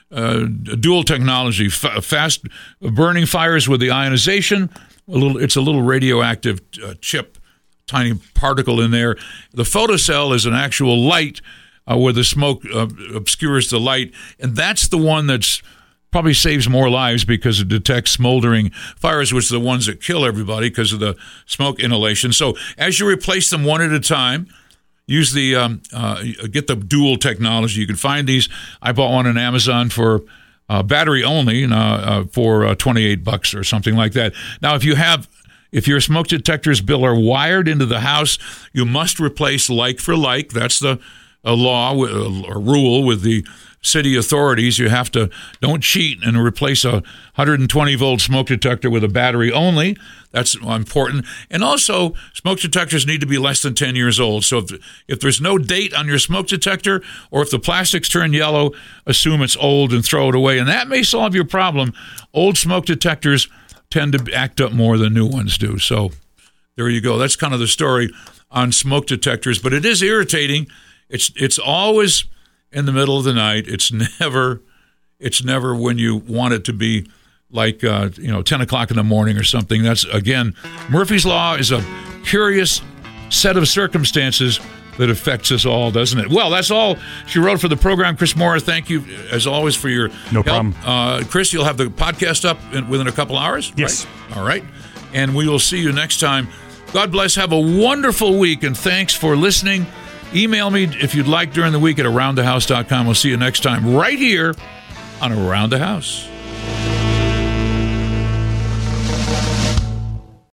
dual technology, fast burning fires with the ionization. It's a little radioactive chip, tiny particle in there. The photocell is an actual light where the smoke obscures the light, and that's the one that's probably saves more lives because it detects smoldering fires, which are the ones that kill everybody because of the smoke inhalation. So as you replace them one at a time, use the get the dual technology. You can find these. I bought one on Amazon for battery only for $28 or something like that. Now, if your smoke detectors, Bill, are wired into the house, you must replace like for like. That's a law or rule with the city authorities. You have to, don't cheat and replace a 120-volt smoke detector with a battery only. That's important. And also, smoke detectors need to be less than 10 years old. So if there's no date on your smoke detector, or if the plastics turn yellow, assume it's old and throw it away. And that may solve your problem. Old smoke detectors tend to act up more than new ones do. So there you go. That's kind of the story on smoke detectors. But it is irritating. It's always in the middle of the night. It's never when you want it to be like 10 o'clock in the morning or something. That's, again, Murphy's Law is a curious set of circumstances that affects us all, doesn't it? Well, that's all she wrote for the program. Chris Moore, thank you, as always, for your problem. Chris, you'll have the podcast up within a couple hours? Yes. Right? All right. And we will see you next time. God bless. Have a wonderful week, and thanks for listening. Email me if you'd like during the week at aroundthehouse.com. We'll see you next time right here on Around the House.